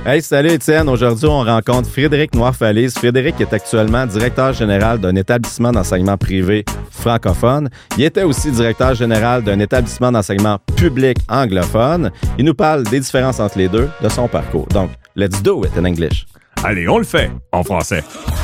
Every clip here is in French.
Hey, salut Étienne. Aujourd'hui, on rencontre Frédéric Noir-Falise. Frédéric est actuellement directeur général d'un établissement d'enseignement privé francophone. Il était aussi directeur général d'un établissement d'enseignement public anglophone. Il nous parle des différences entre les deux, de son parcours. Donc, let's do it in English. Allez, on le fait en français.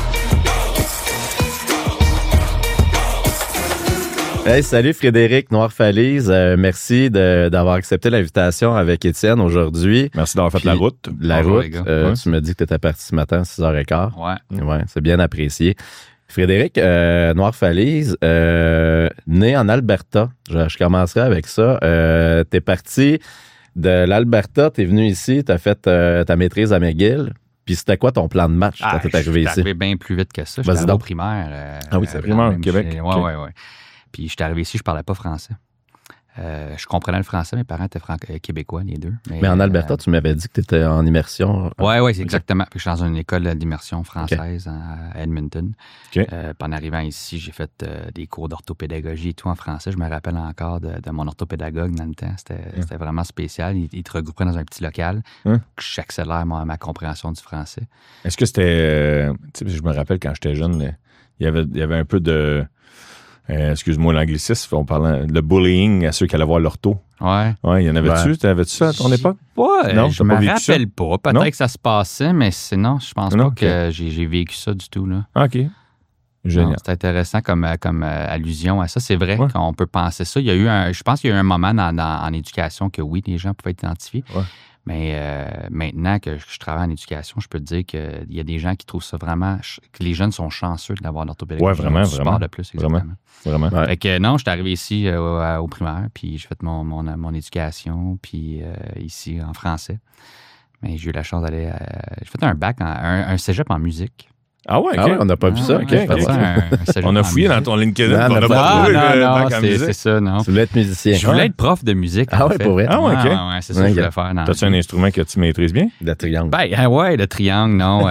Hey, salut Frédéric Noir-Falise. Merci d'avoir accepté l'invitation avec Étienne aujourd'hui. Merci d'avoir fait la route. La route. Tu me dis que tu étais parti ce matin à 6h15. Ouais, c'est bien apprécié. Frédéric Noir-Falise, né en Alberta. Je commencerai avec ça. T'es parti de l'Alberta, t'es venu ici, t'as fait ta maîtrise à McGill. Puis c'était quoi ton plan de match quand t'es arrivé ici? Je suis arrivé bien plus vite que ça. J'étais au primaire. Oui, c'est primaire au Québec. Oui. Puis j'étais arrivé ici, je parlais pas français. Je comprenais le français, mes parents étaient québécois, les deux. Mais en Alberta, tu m'avais dit que tu étais en immersion. Oui, c'est exactement. Puis je suis dans une école d'immersion française à Edmonton. Okay. Puis en arrivant ici, j'ai fait des cours d'orthopédagogie et tout en français. Je me rappelle encore de mon orthopédagogue dans le temps. C'était vraiment spécial. Il te regroupait dans un petit local. J'accélère ma compréhension du français. Est-ce que c'était... je me rappelle quand j'étais jeune, il y avait un peu de... excuse-moi l'anglicisme, on parlait le bullying à ceux qui allaient voir l'ortho. Ouais, il y en avait-tu? T'avais-tu ça à ton époque? Non, je me rappelle pas. Peut-être que ça se passait, mais sinon, je pense pas que j'ai vécu ça du tout. Là. OK. Génial. C'est intéressant comme allusion à ça. C'est vrai qu'on peut penser ça. Je pense qu'il y a eu un moment en éducation que oui, les gens pouvaient être identifiés. Ouais. Mais maintenant que je travaille en éducation, je peux te dire qu'il y a des gens qui trouvent ça vraiment... que les jeunes sont chanceux d'avoir l'orthopédagogie. Oui, vraiment. De plus, exactement. Vraiment. Ouais. Fait que non, je suis arrivé ici au primaire, puis j'ai fait mon éducation, puis ici en français. Mais j'ai eu la chance d'aller... j'ai fait un bac, un cégep en musique. Ah ouais, OK. On n'a pas vu ça. Okay. On a fouillé dans ton LinkedIn. Non, on n'a pas trouvé c'est ça, non. Tu voulais être musicien. Je voulais être prof de musique. Ah ouais, pour vrai? Ah ouais, OK. Ouais, c'est ça que je voulais faire. T'as-tu un instrument que tu maîtrises bien? Le triangle. Le triangle, non.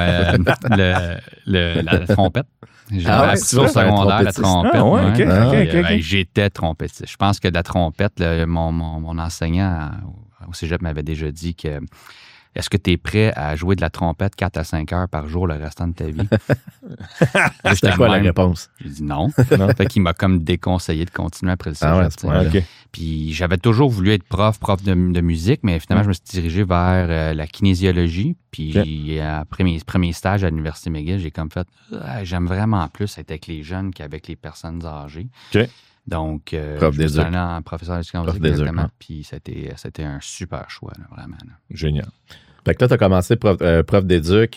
La trompette. J'ai appris au secondaire, la trompette. Ah ouais, OK. J'étais trompettiste. Je pense que de la trompette, mon enseignant au cégep m'avait déjà dit que est-ce que tu es prêt à jouer de la trompette 4 à 5 heures par jour le restant de ta vie? C'était quoi la réponse? J'ai dit non. Fait qu'il m'a comme déconseillé de continuer après le cégep. Puis j'avais toujours voulu être prof de musique, mais finalement, je me suis dirigé vers la kinésiologie. Puis après mes premiers stages à l'Université McGill, j'ai comme fait j'aime vraiment plus être avec les jeunes qu'avec les personnes âgées. OK. Donc, prof je suis allé en professeur d'éducation physique, exactement. Puis c'était un super choix, là, vraiment. Là. Génial. Fait que là, tu as commencé prof d'éduc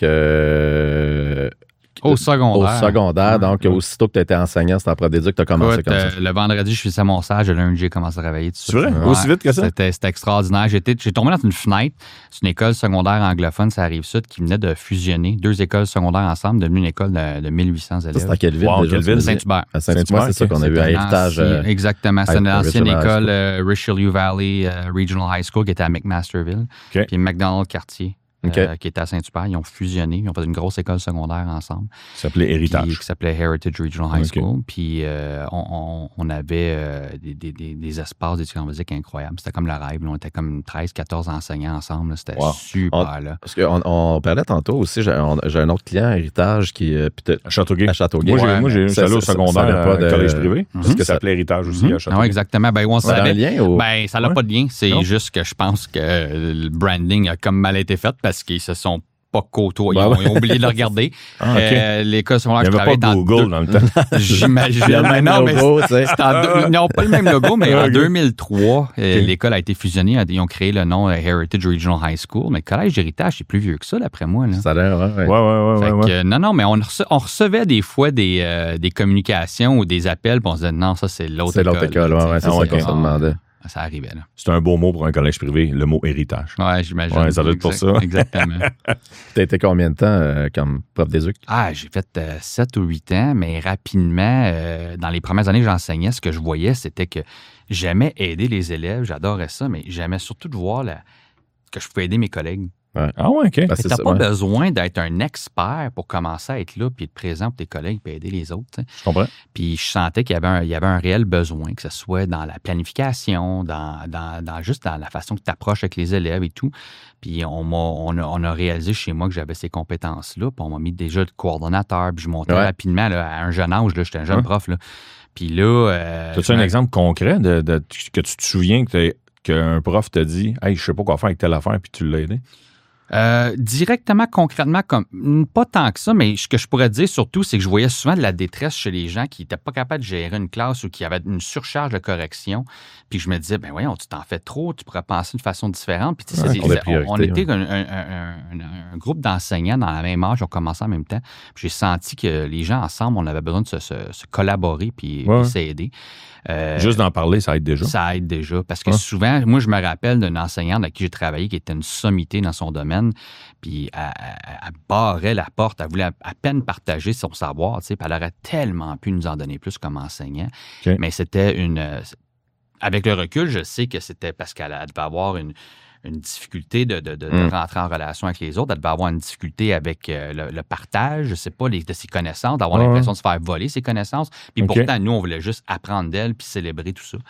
au secondaire. Donc, aussitôt que tu étais enseignant, c'était en prof d'éduc, tu as commencé comme ça. Le vendredi, je faisais mon stage. Le lundi, j'ai commencé à travailler. C'est vrai? Aussi vite que ça? C'était extraordinaire. J'ai tombé dans une fenêtre. C'est une école secondaire anglophone, ça Rive-Sud, qui venait de fusionner 2 écoles secondaires ensemble, devenue une école de 1800 élèves. C'est à quelle ville? Quelle ville? Saint-Hubert. À Saint-Hubert, c'est ça qu'on a eu à Héritage. Exactement. C'est l'ancienne école Richelieu Valley Regional High School qui était à McMasterville. Puis McDonald Quartier. Qui était à Saint-Hubert. Ils ont fusionné. Ils ont fait une grosse école secondaire ensemble. Qui s'appelait Héritage. Qui s'appelait Heritage Regional High School. Puis on avait des espaces d'éducation physique incroyables. C'était comme le rêve. Là. On était comme 13-14 enseignants ensemble. Là. C'était super. Là. Parce qu'on parlait tantôt aussi, j'ai un autre client, Héritage, qui à Châteauguay. Moi, j'ai allé au secondaire à un collège privé. Parce que ça s'appelait Héritage aussi à Châteauguay. Oui, exactement. On savait. Ça n'a pas de lien. C'est Non. juste que je pense que le branding a comme mal été fait parce qu'ils se sont pas côtoyés. Ils ont oublié de le regarder. L'école secondaire, il n'y avait pas Google dans le temps. J'imagine. Il y a le même logo, tu sais. Ils n'ont pas le même logo, mais en 2003, l'école a été fusionnée. Ils ont créé le nom Heritage Regional High School. Mais le collège d'Héritage, c'est plus vieux que ça, d'après moi. Là. Ça a l'air, ouais. Non, mais on recevait des fois des communications ou des appels, puis on se disait non, ça, c'est l'autre école. C'est l'autre école, c'est ça qu'on se demandait. Ça arrivait, là. C'est un beau mot pour un collège privé, le mot héritage. Oui, j'imagine. Ouais, ça doit être pour ça. Exactement. Tu as été combien de temps comme prof d'éduc? J'ai fait 7 ou 8 ans, mais rapidement, dans les premières années que j'enseignais, ce que je voyais, c'était que j'aimais aider les élèves, j'adorais ça, mais j'aimais surtout de voir que je pouvais aider mes collègues. Ouais. Ah ouais, OK. Tu n'as pas besoin d'être un expert pour commencer à être là, puis être présent pour tes collègues, puis aider les autres. Je comprends. Puis je sentais qu'il y avait un réel besoin, que ce soit dans la planification, juste dans la façon que tu approches avec les élèves et tout. Puis on a réalisé chez moi que j'avais ces compétences-là, puis on m'a mis déjà de coordonnateur, puis je montais rapidement là, à un jeune âge, j'étais un jeune prof. Là. Puis là... As-tu un exemple concret que tu te souviens qu'un prof t'a dit « Hey, je sais pas quoi faire avec telle affaire », puis tu l'as aidé? Directement, concrètement, pas tant que ça, mais ce que je pourrais dire surtout, c'est que je voyais souvent de la détresse chez les gens qui n'étaient pas capables de gérer une classe ou qui avaient une surcharge de correction. Puis je me disais, ben voyons, tu t'en fais trop, tu pourrais penser de façon différente. Puis tu sais, on était un groupe d'enseignants dans la même âge, on commençait en même temps. Puis j'ai senti que les gens ensemble, on avait besoin de se collaborer puis s'aider. Juste d'en parler, ça aide déjà. Ça aide déjà. Parce que souvent, moi, je me rappelle d'une enseignante avec qui j'ai travaillé qui était une sommité dans son domaine. Puis elle barrait la porte. Elle voulait à peine partager son savoir. Puis elle aurait tellement pu nous en donner plus comme enseignant. Okay. Mais c'était avec le recul, je sais que c'était parce qu'elle devait avoir une difficulté de rentrer en relation avec les autres. Elle devait avoir une difficulté avec le partage, je ne sais pas, de ses connaissances, d'avoir l'impression de se faire voler ses connaissances. Puis pourtant, nous, on voulait juste apprendre d'elle puis célébrer tout ça.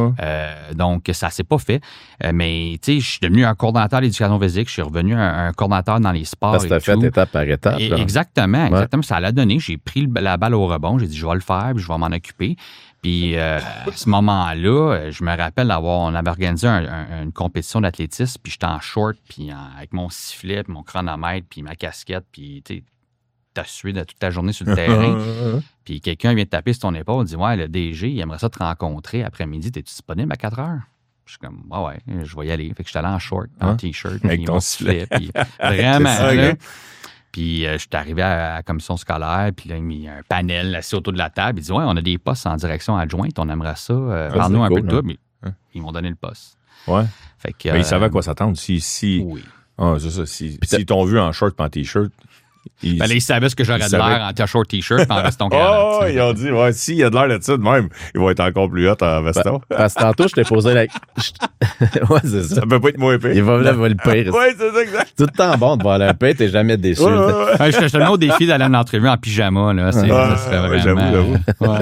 Donc, ça ne s'est pas fait. Mais, tu sais, je suis devenu un coordonnateur d'éducation physique. Je suis revenu un coordonnateur dans les sports. Parce que tu as fait étape par étape. Exactement. Ça l'a donné. J'ai pris la balle au rebond. J'ai dit, je vais le faire puis je vais m'en occuper. Puis à ce moment-là, je me rappelle on avait organisé une compétition d'athlétisme, puis j'étais en short, puis avec mon sifflet, puis mon chronomètre, puis ma casquette, puis tu t'as sué de toute la journée sur le terrain. Puis quelqu'un vient te taper sur ton épaule, dit « Ouais, le DG, il aimerait ça te rencontrer après-midi, t'es-tu disponible à 4 heures? » Je suis comme « Ouais, je vais y aller. » Fait que j'étais allé en short, en t-shirt, avec ton sifflet. Puis vraiment, là. Puis je suis arrivé à la commission scolaire, puis là, il y a un panel assis autour de la table. Il dit « Ouais, on a des postes en direction adjointe, on aimerait ça. Parle-nous un peu de tout. » Mais ils m'ont donné le poste. Ouais. Fait que, mais ils savaient à quoi s'attendre. Oui. Ah, c'est ça. S'ils t'ont vu en short et en t-shirt, là, ils savaient ce que j'aurais de l'air en t-shirt, t-shirt, en veston cravate. Oh, ils ont dit, s'il y a de l'air de ça de même, ils vont être encore plus hot en veston. Parce que tantôt, je t'ai posé la... ouais, c'est ça. Ça peut pas être moins pire. Il va le pire. Oui, c'est ça, exact. Tout le temps bon de voir le pire, t'es jamais déçu. Je te mets au défi d'aller à une entrevue en pyjama, là. Ça serait vraiment... J'avoue.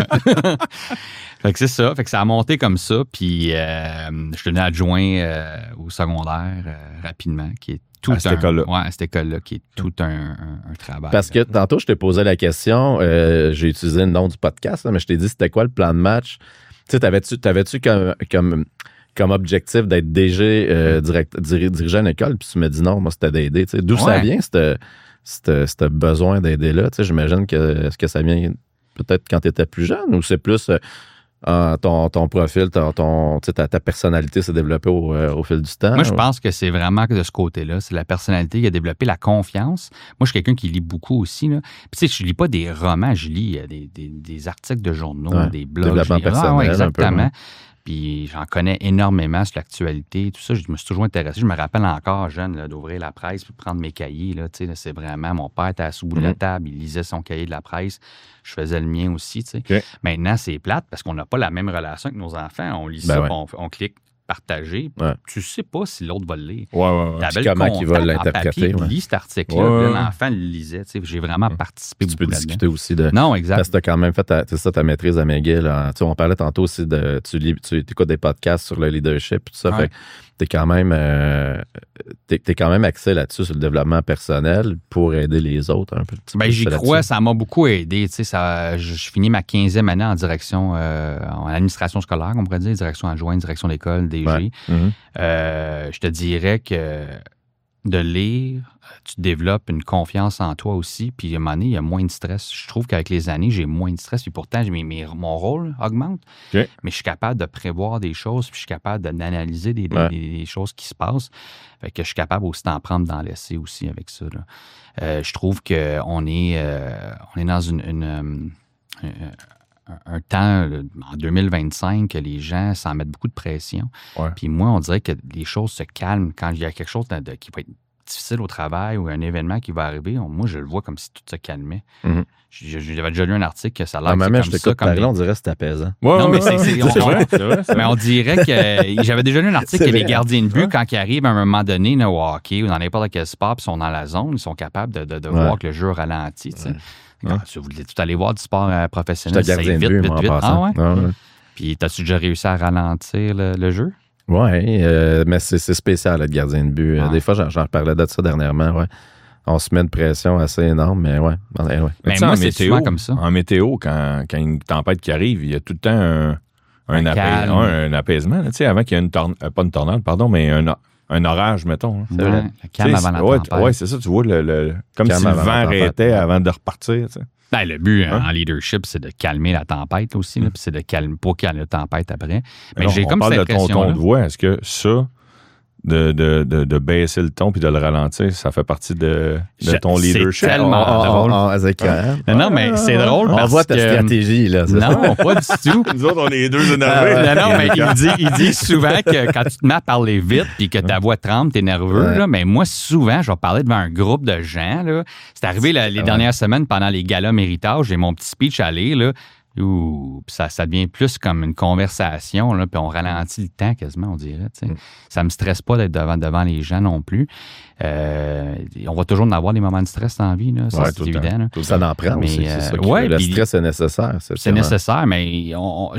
Fait que c'est ça. Fait que ça a monté comme ça. Puis je suis devenu adjoint au secondaire rapidement, qui est à cette école-là, qui est tout un travail. Parce que tantôt, je t'ai posé la question, j'ai utilisé le nom du podcast, mais je t'ai dit, c'était quoi le plan de match? Tu sais, t'avais-tu comme objectif d'être DG, dirigeant une école, puis tu m'as dit non, moi, c'était d'aider. Tu sais, d'où ça vient, ce besoin d'aider-là? Tu sais, j'imagine est-ce que ça vient peut-être quand tu étais plus jeune, ou c'est plus... ton profil, ta personnalité s'est développée au fil du temps? Moi, je pense que c'est vraiment de ce côté-là. C'est la personnalité qui a développé la confiance. Moi, je suis quelqu'un qui lit beaucoup aussi. Là. Puis, tu sais, je lis pas des romans, je lis des articles de journaux, des blogs. Développement personnel. Exactement. Un peu, Puis j'en connais énormément sur l'actualité, tout ça. Je me suis toujours intéressé. Je me rappelle encore, jeune, là, d'ouvrir la presse puis prendre mes cahiers. Là, c'est vraiment... Mon père était assis au bout de la table, il lisait son cahier de la presse. Je faisais le mien aussi. Okay. Maintenant, c'est plate parce qu'on n'a pas la même relation avec nos enfants. On lit ça, on clique partager. Tu sais pas si l'autre va le lire. Comment il va l'interpréter. Il lit cet article-là. L'enfant le lisait. J'ai vraiment participé beaucoup. Tu peux discuter aussi de... Non, exact. Parce que tu as quand même fait ta maîtrise à McGill. On parlait tantôt aussi de... Tu écoutes des podcasts sur le leadership et tout ça. Fait t'es quand même axé là-dessus sur le développement personnel pour aider les autres un peu. J'y crois, ça m'a beaucoup aidé. Je finis ma 15e année en direction, en administration scolaire, on pourrait dire, direction adjointe, direction d'école, DG. Je te dirais que de lire, tu développes une confiance en toi aussi, puis à un moment donné, il y a moins de stress. Je trouve qu'avec les années, j'ai moins de stress, puis pourtant, mon rôle augmente, mais je suis capable de prévoir des choses, puis je suis capable d'analyser des choses qui se passent. Fait que je suis capable aussi d'en prendre, d'en laisser aussi avec ça. Là. Je trouve qu'on est dans un temps, en 2025, que les gens s'en mettent beaucoup de pression. Puis moi, on dirait que les choses se calment quand il y a quelque chose qui va être difficile au travail ou un événement qui va arriver, moi, je le vois comme si tout se calmait. J'avais déjà lu un article que ça a l'air comme ça. Comme on dirait que c'est apaisant. Non, mais c'est vrai. Mais on dirait que j'avais déjà lu un article que les gardiens de but, quand ils arrivent à un moment donné là, au hockey ou dans n'importe quel sport, puis ils sont dans la zone, ils sont capables de voir que le jeu ralentit. Si vous voulez tout aller voir du sport professionnel, c'est vite. Puis, t'as-tu déjà réussi à ralentir le jeu? Oui, mais c'est spécial être gardien de but. Des fois, j'en parlais de ça dernièrement. Ouais. On se met une pression assez énorme, mais ouais. Mais moi, c'est souvent comme ça. En météo, quand il y a une tempête qui arrive, il y a tout le temps un apaisement. Tu sais, avant qu'il y ait pas une tornade, pardon, mais un orage, mettons. C'est vrai. Le calme avant la tempête. Oui, c'est ça. Tu vois, comme si le vent arrêtait avant de repartir. Tu sais. Ben, le but en leadership, c'est de calmer la tempête aussi, puis c'est de calmer pour qu'il y ait la tempête après. Mais j'ai comme cette impression. On parle de ton ton de voix. Est-ce que ça, de baisser le ton puis de le ralentir, ça fait partie de ton leadership? C'est tellement drôle. Non, mais c'est drôle parce que... On voit ta stratégie, là. Non, pas du tout. Nous autres, on est les deux énervés. Non, mais il dit souvent que quand tu te mets à parler vite puis que ta voix tremble, t'es nerveux, là, mais moi, souvent, je vais parler devant un groupe de gens, là. C'est arrivé les dernières semaines pendant les galas méritage, j'ai mon petit speech à lire, là. Ça devient plus comme une conversation, là, puis on ralentit le temps quasiment, on dirait. Ça me stresse pas d'être devant les gens non plus. On va toujours en avoir des moments de stress dans la vie, là, ça, c'est évident. Là. Ça en prend aussi, c'est ça. Le stress est nécessaire. C'est nécessaire, mais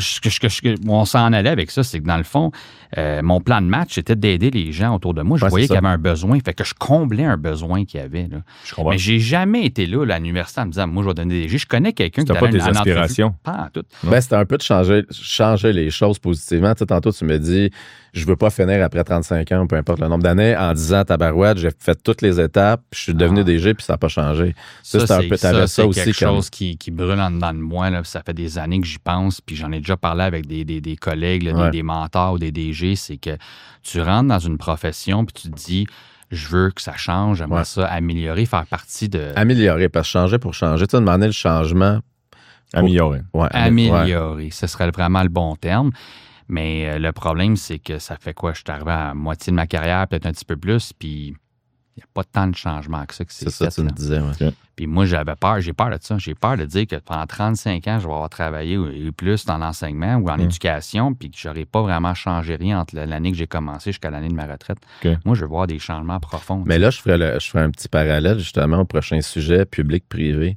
on s'en allait avec ça, c'est que dans le fond, mon plan de match, c'était d'aider les gens autour de moi. Je voyais qu'il y avait un besoin, fait que je comblais un besoin qu'il y avait. Là. Mais j'ai jamais été là à l'université en me disant, moi, je vais donner des G. Je connais quelqu'un qui était pas des aspirations. Pas tout. C'était un peu de changer les choses positivement. Tu sais, tantôt, tu me dis, je veux pas finir après 35 ans, peu importe le nombre d'années, en disant tabarouette, j'ai fait toutes les étapes, puis je suis devenu DG, puis ça n'a pas changé. C'est quelque chose qui brûle en dedans de moi. Là, ça fait des années que j'y pense, puis j'en ai déjà parlé avec des collègues, là, des mentors ou des DG, c'est que tu rentres dans une profession, puis tu te dis, je veux que ça change, j'aimerais ça améliorer, faire partie de... Améliorer, parce que changer pour changer. Tu sais, demander le changement... Améliorer. Améliorer, ce serait vraiment le bon terme. Mais le problème, c'est que ça fait quoi? Je suis arrivé à la moitié de ma carrière, peut-être un petit peu plus, puis il n'y a pas tant de changement que ça. C'est ça, tu me disais. Ouais. Puis moi, j'avais peur, j'ai peur de ça. J'ai peur de dire que pendant 35 ans, je vais avoir travaillé plus dans l'enseignement ou en éducation, puis que je n'aurais pas vraiment changé rien entre l'année que j'ai commencé jusqu'à l'année de ma retraite. Moi, je veux voir des changements profonds. Mais là, je ferais un petit parallèle justement au prochain sujet, public-privé.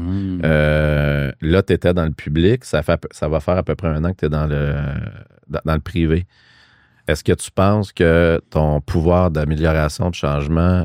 Là, tu étais dans le public, ça va faire à peu près 1 an que tu es dans le privé. Est-ce que tu penses que ton pouvoir d'amélioration, de changement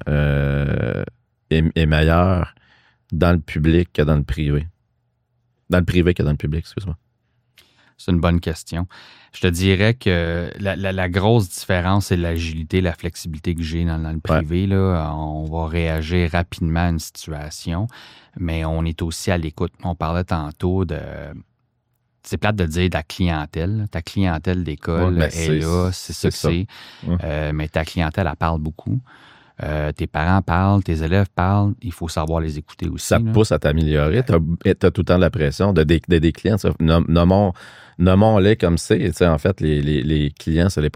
est meilleur dans le public que dans le privé? Dans le privé que dans le public, excuse-moi. C'est une bonne question. Je te dirais que la grosse différence, c'est l'agilité, la flexibilité que j'ai dans le privé. Ouais. Là. On va réagir rapidement à une situation, mais on est aussi à l'écoute. On parlait tantôt de... C'est plate de dire de la clientèle. Ta clientèle d'école est là, c'est ça que c'est. Mais ta clientèle, elle parle beaucoup. Tes parents parlent, tes élèves parlent, il faut savoir les écouter aussi. Ça pousse à t'améliorer. Tu as tout le temps de la pression des clients. Nommons-les comme c'est. En fait, les clients, c'est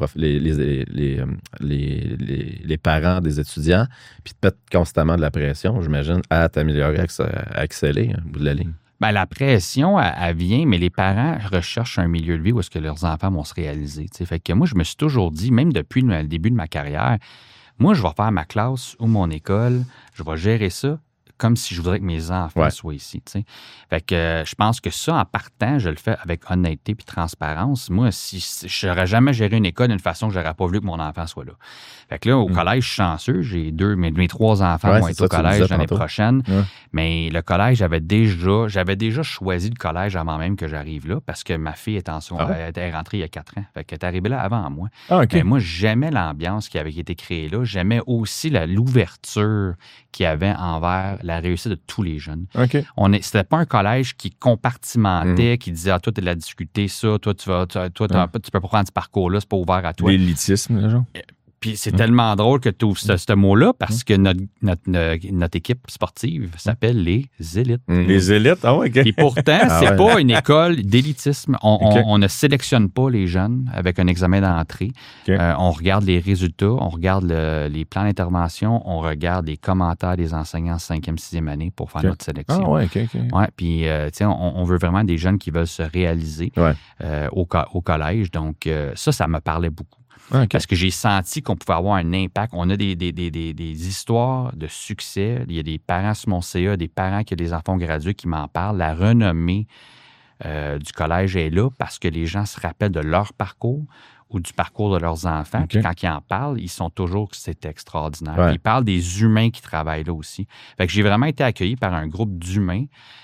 les parents des étudiants, puis te mettent constamment de la pression, j'imagine, à t'améliorer, à exceller, au bout de la ligne. Bien, la pression, elle vient, mais les parents recherchent un milieu de vie où est-ce que leurs enfants vont se réaliser. T'sais. Fait que moi, je me suis toujours dit, même depuis le début de ma carrière, moi, je vais faire ma classe ou mon école, je vais gérer ça comme si je voudrais que mes enfants soient ici. T'sais. Fait que je pense que ça, en partant, je le fais avec honnêteté et transparence. Moi, si je n'aurais jamais géré une école d'une façon que je n'aurais pas voulu que mon enfant soit là. Fait que là, au collège, je suis chanceux. J'ai mes 3 enfants vont être au collège l'année prochaine. Ouais. Mais le collège, j'avais déjà choisi le collège avant même que j'arrive là parce que ma fille était rentrée il y a 4 ans. Fait qu'elle est arrivée là avant moi. Mais moi, j'aimais l'ambiance qui avait été créée là. J'aimais aussi l'ouverture qu'il y avait envers la réussite de tous les jeunes. C'était pas un collège qui compartimentait, qui disait toi, tu as de la difficulté, ça, toi, tu peux pas prendre ce parcours-là, c'est pas ouvert à toi. L'élitisme, genre? Puis c'est tellement drôle que tu ouvres ce mot-là parce que notre équipe sportive s'appelle les élites. Les élites? Ah ouais, OK. Et pourtant, c'est pas une école d'élitisme. On ne sélectionne pas les jeunes avec un examen d'entrée. On regarde les résultats, on regarde les plans d'intervention, on regarde les commentaires des enseignants en 5e, 6e année pour faire notre sélection. Ah ouais, OK. Ouais, puis, on veut vraiment des jeunes qui veulent se réaliser au collège. Donc, ça me parlait beaucoup. Okay. Parce que j'ai senti qu'on pouvait avoir un impact. On a des histoires de succès. Il y a des parents sur mon CA, des parents qui ont des enfants gradués qui m'en parlent. La renommée du collège est là parce que les gens se rappellent de leur parcours ou du parcours de leurs enfants. Puis quand ils en parlent, ils sont toujours que c'est extraordinaire. Ouais. Ils parlent des humains qui travaillent là aussi. Fait que j'ai vraiment été accueilli par un groupe d'humains,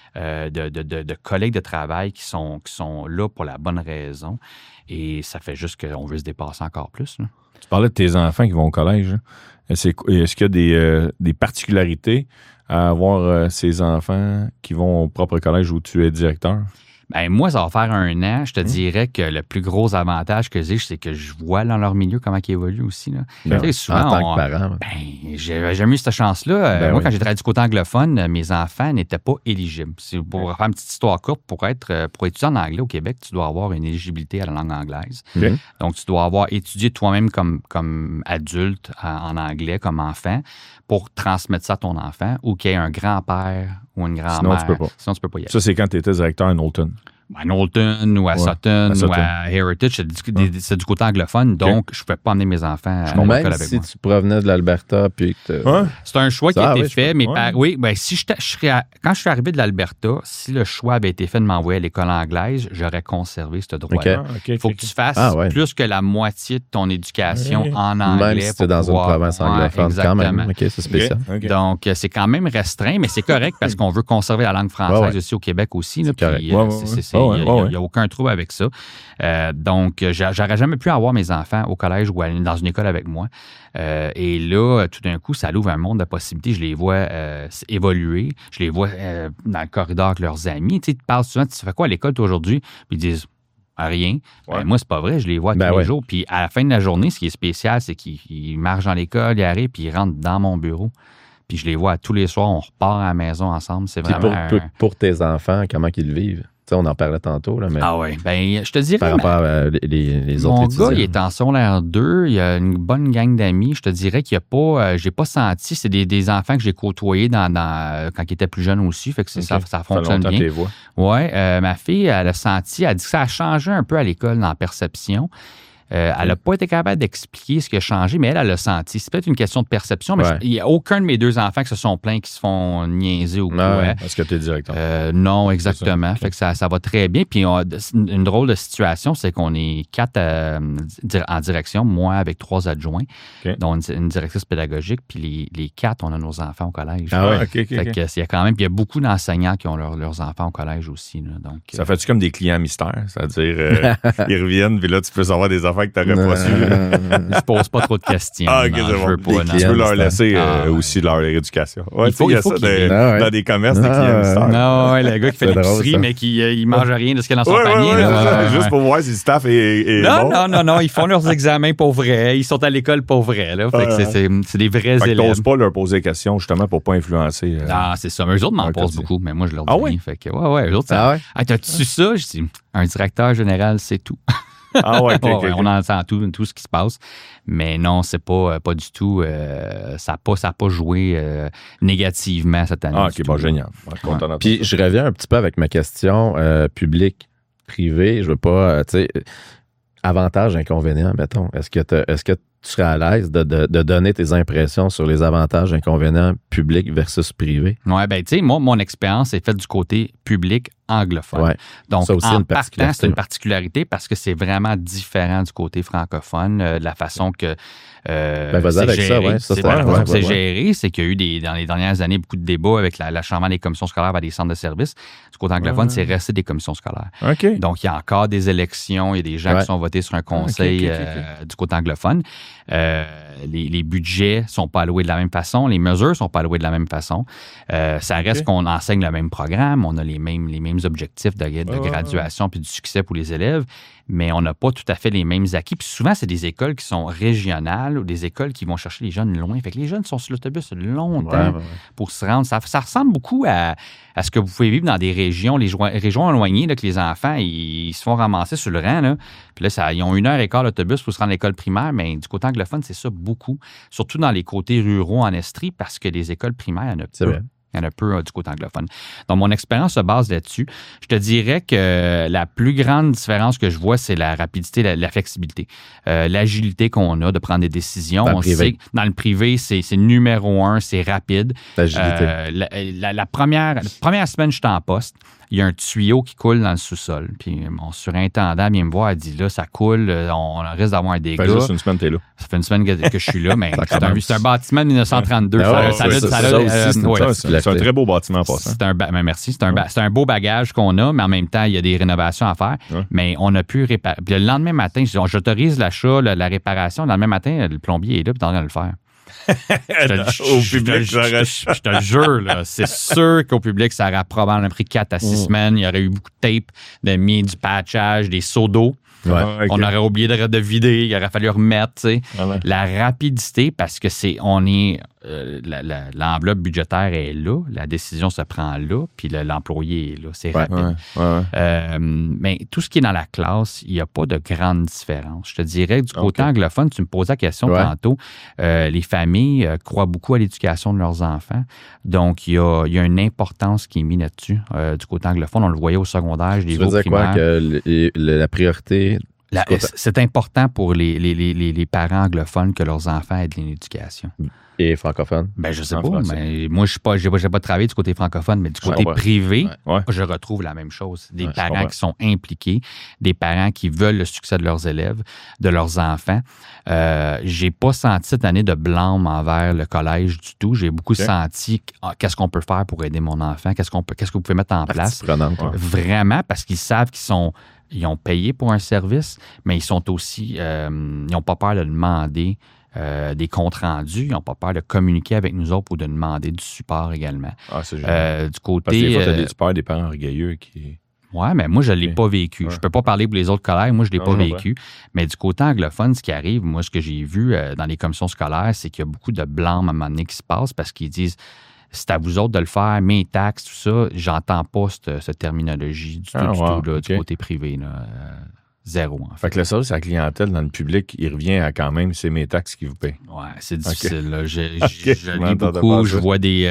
de collègues de travail qui sont là pour la bonne raison. Et ça fait juste qu'on veut se dépasser encore plus. Là. Tu parlais de tes enfants qui vont au collège. Hein? Est-ce qu'il y a des particularités à avoir ces enfants qui vont au propre collège où tu es directeur? Ben moi, ça va faire 1 an. Je te dirais que le plus gros avantage que j'ai, c'est que je vois dans leur milieu comment ils évoluent aussi. Là. Souvent, en tant que parent. J'ai jamais eu cette chance-là. Moi, quand j'ai travaillé du côté anglophone, mes enfants n'étaient pas éligibles. Pour faire une petite histoire courte, pour étudier en anglais au Québec, tu dois avoir une éligibilité à la langue anglaise. Donc, tu dois avoir étudié toi-même comme adulte en anglais, comme enfant, pour transmettre ça à ton enfant ou qu'il y ait un grand-père ou une grand-mère. Sinon, tu peux pas y aller. Ça, c'est quand tu étais directeur à Knowlton. À Knowlton ou à Sutton ou à Heritage, c'est du côté anglophone, donc je ne pouvais pas emmener mes enfants à l'école avec si moi. Tu provenais de l'Alberta, puis c'est un choix qui a été fait. Quand je suis arrivé de l'Alberta, si le choix avait été fait de m'envoyer à l'école anglaise, j'aurais conservé ce droit-là. Il faut que tu fasses plus que la moitié de ton éducation en anglais. Même si tu es dans une province anglophone, quand même. OK, c'est spécial. Donc, c'est quand même restreint, mais c'est correct parce qu'on veut conserver la langue française aussi au Québec aussi. Il n'y a aucun trouble avec ça. Donc, j'aurais jamais pu avoir mes enfants au collège ou dans une école avec moi. Et là, tout d'un coup, ça ouvre un monde de possibilités. Je les vois évoluer. Je les vois dans le corridor avec leurs amis. Tu sais, ils te parlent souvent, tu fais quoi à l'école toi, aujourd'hui? Puis ils disent rien. Moi, c'est pas vrai. Je les vois tous les jours. Puis à la fin de la journée, ce qui est spécial, c'est qu'ils marchent dans l'école, ils arrivent, puis ils rentrent dans mon bureau. Puis je les vois tous les soirs. On repart à la maison ensemble. C'est vraiment... Pour tes enfants, comment ils vivent? Tu sais, on en parlait tantôt. Là, mais je te dirais... Par rapport à les autres étudiants. Mon gars, il est en secondaire 2. Il a une bonne gang d'amis. Je te dirais qu'il n'y a pas... j'ai pas senti... C'est des enfants que j'ai côtoyés quand ils étaient plus jeunes aussi. Fait que ça fonctionne bien. Oui. Ma fille, elle a senti... Elle a dit que ça a changé un peu à l'école dans la perception. Elle n'a pas été capable d'expliquer ce qui a changé, mais elle a senti. C'est peut-être une question de perception, mais il n'y a aucun de mes 2 enfants qui se sont plaints, qui se font niaiser ou quoi. Est-ce que tu es directeur? Non, exactement. Okay. Fait que ça va très bien. Puis une drôle de situation, c'est qu'on est 4 en direction, moi avec 3 adjoints, dont une directrice pédagogique. Puis les 4, on a nos enfants au collège. Il y a beaucoup d'enseignants qui ont leurs enfants au collège aussi. Là, donc, ça fait-tu comme des clients mystères? C'est-à-dire, ils reviennent, puis là, tu peux savoir des enfants que tu n'aurais pas su. Ils ne se posent pas trop de questions. Tu peux leur laisser aussi leur éducation. Il faut y a ça dans des commerces, des clients mystères. Non, le gars qui fait l'épicerie, mais qui ne mange rien de ce qu'il y a dans son panier. Juste pour voir si le staff est bon. Non, ils font leurs examens pour vrai. Ils sont à l'école pour vrai. Là. C'est des vrais élèves. Tu n'oses pas leur poser des questions, justement, pour ne pas influencer. C'est ça. Mais eux autres m'en posent beaucoup, mais moi, je leur dis rien. Fait que, eux autres, t'as-tu su ça? Je dis, un directeur général, c'est tout. On entend tout ce qui se passe. Mais non, c'est pas du tout. Ça n'a pas joué négativement cette année. Génial. Puis je reviens un petit peu avec ma question publique, privée. Je veux pas, avantages, inconvénients, mettons. Est-ce que tu serais à l'aise de donner tes impressions sur les avantages, inconvénients publics versus privés? Oui, tu sais, moi, mon expérience est faite du côté public anglophone. Ouais. Donc, ça aussi, en partant, c'est une particularité parce que c'est vraiment différent du côté francophone, de la façon que c'est géré. C'est géré, c'est qu'il y a eu dans les dernières années beaucoup de débats avec l'acharnement des commissions scolaires vers des centres de services. Du côté anglophone, c'est resté des commissions scolaires. Donc, il y a encore des élections, il y a des gens qui sont votés sur un conseil du côté anglophone. Les budgets ne sont pas alloués de la même façon, les mesures ne sont pas allouées de la même façon. Ça reste qu'on enseigne le même programme, on a les mêmes objectifs de graduation puis du succès pour les élèves, mais on n'a pas tout à fait les mêmes acquis. Puis souvent, c'est des écoles qui sont régionales ou des écoles qui vont chercher les jeunes loin. Fait que les jeunes sont sur l'autobus longtemps pour se rendre. Ça ressemble beaucoup à ce que vous pouvez vivre dans des régions, les régions éloignées, là, que les enfants, ils se font ramasser sur le rang. Là. Puis là, ils ont 1h15 d'autobus pour se rendre à l'école primaire, mais du côté anglophone, c'est ça beaucoup. Surtout dans les côtés ruraux en Estrie, parce que les écoles primaires, il y en a peu. Il y en a peu du côté anglophone. Donc, mon expérience se base là-dessus. Je te dirais que la plus grande différence que je vois, c'est la rapidité, la flexibilité, l'agilité qu'on a de prendre des décisions. Dans le privé, c'est numéro 1, c'est rapide. L'agilité. La première semaine, je suis en poste. Il y a un tuyau qui coule dans le sous-sol. Puis mon surintendant vient me voir, il dit là, ça coule, on risque d'avoir un dégât. Ça fait juste une semaine que t'es là. Ça fait une semaine que je suis là, mais c'est un bâtiment de 1932. C'est un très beau bâtiment en passant. Merci. C'est un beau bagage qu'on a, mais en même temps, il y a des rénovations à faire. Ouais. Mais on a pu réparer. Puis le lendemain matin, j'autorise l'achat, la réparation. Le lendemain matin, le plombier est là, puis t'es en train de le faire. Je te jure, là, c'est sûr qu'au public, ça aurait probablement pris 4 à 6 semaines. Il y aurait eu beaucoup de tape, du patchage, des seaux d'eau. Ouais, on aurait oublié de vider, il aurait fallu remettre. La rapidité, parce que l'enveloppe budgétaire est là, la décision se prend là, puis l'employé est là. C'est rapide. Mais tout ce qui est dans la classe, il n'y a pas de grande différence. Je te dirais que du côté anglophone, tu me posais la question tantôt, les familles croient beaucoup à l'éducation de leurs enfants. Donc, il y a une importance qui est mise là-dessus. Du côté anglophone, on le voyait au secondaire, je l'ai vu au primaire. Tu veux dire quoi, que la priorité... C'est important pour les parents anglophones que leurs enfants aient de l'éducation. Et francophone? Ben, je sais pas. Mais moi, je n'ai pas travaillé du côté francophone, mais du côté privé, je retrouve la même chose. Des parents qui sont impliqués, des parents qui veulent le succès de leurs élèves, de leurs enfants. J'ai pas senti cette année de blâme envers le collège du tout. J'ai beaucoup senti qu'est-ce qu'on peut faire pour aider mon enfant, qu'est-ce que vous pouvez mettre en place. Vraiment, parce qu'ils savent ils ont payé pour un service, mais ils sont aussi, ils n'ont pas peur de demander des comptes rendus, ils n'ont pas peur de communiquer avec nous autres ou de demander du support également. C'est génial. Du côté, parce que des fois, tu as du support des parents orgueilleux qui... Oui, mais moi, je ne l'ai pas vécu. Je ne peux pas parler pour les autres collègues. Moi, je ne l'ai pas vécu. Mais du côté anglophone, ce qui arrive, moi, ce que j'ai vu dans les commissions scolaires, c'est qu'il y a beaucoup de blâme à un moment donné qui se passe parce qu'ils disent c'est à vous autres de le faire, mes taxes, tout ça. J'entends pas cette terminologie du tout, du côté privé. Zéro, en fait. Fait que le service à la clientèle dans le public, il revient à quand même, c'est mes taxes qui vous payent. Oui, c'est difficile. Là. Je lis beaucoup, je vois des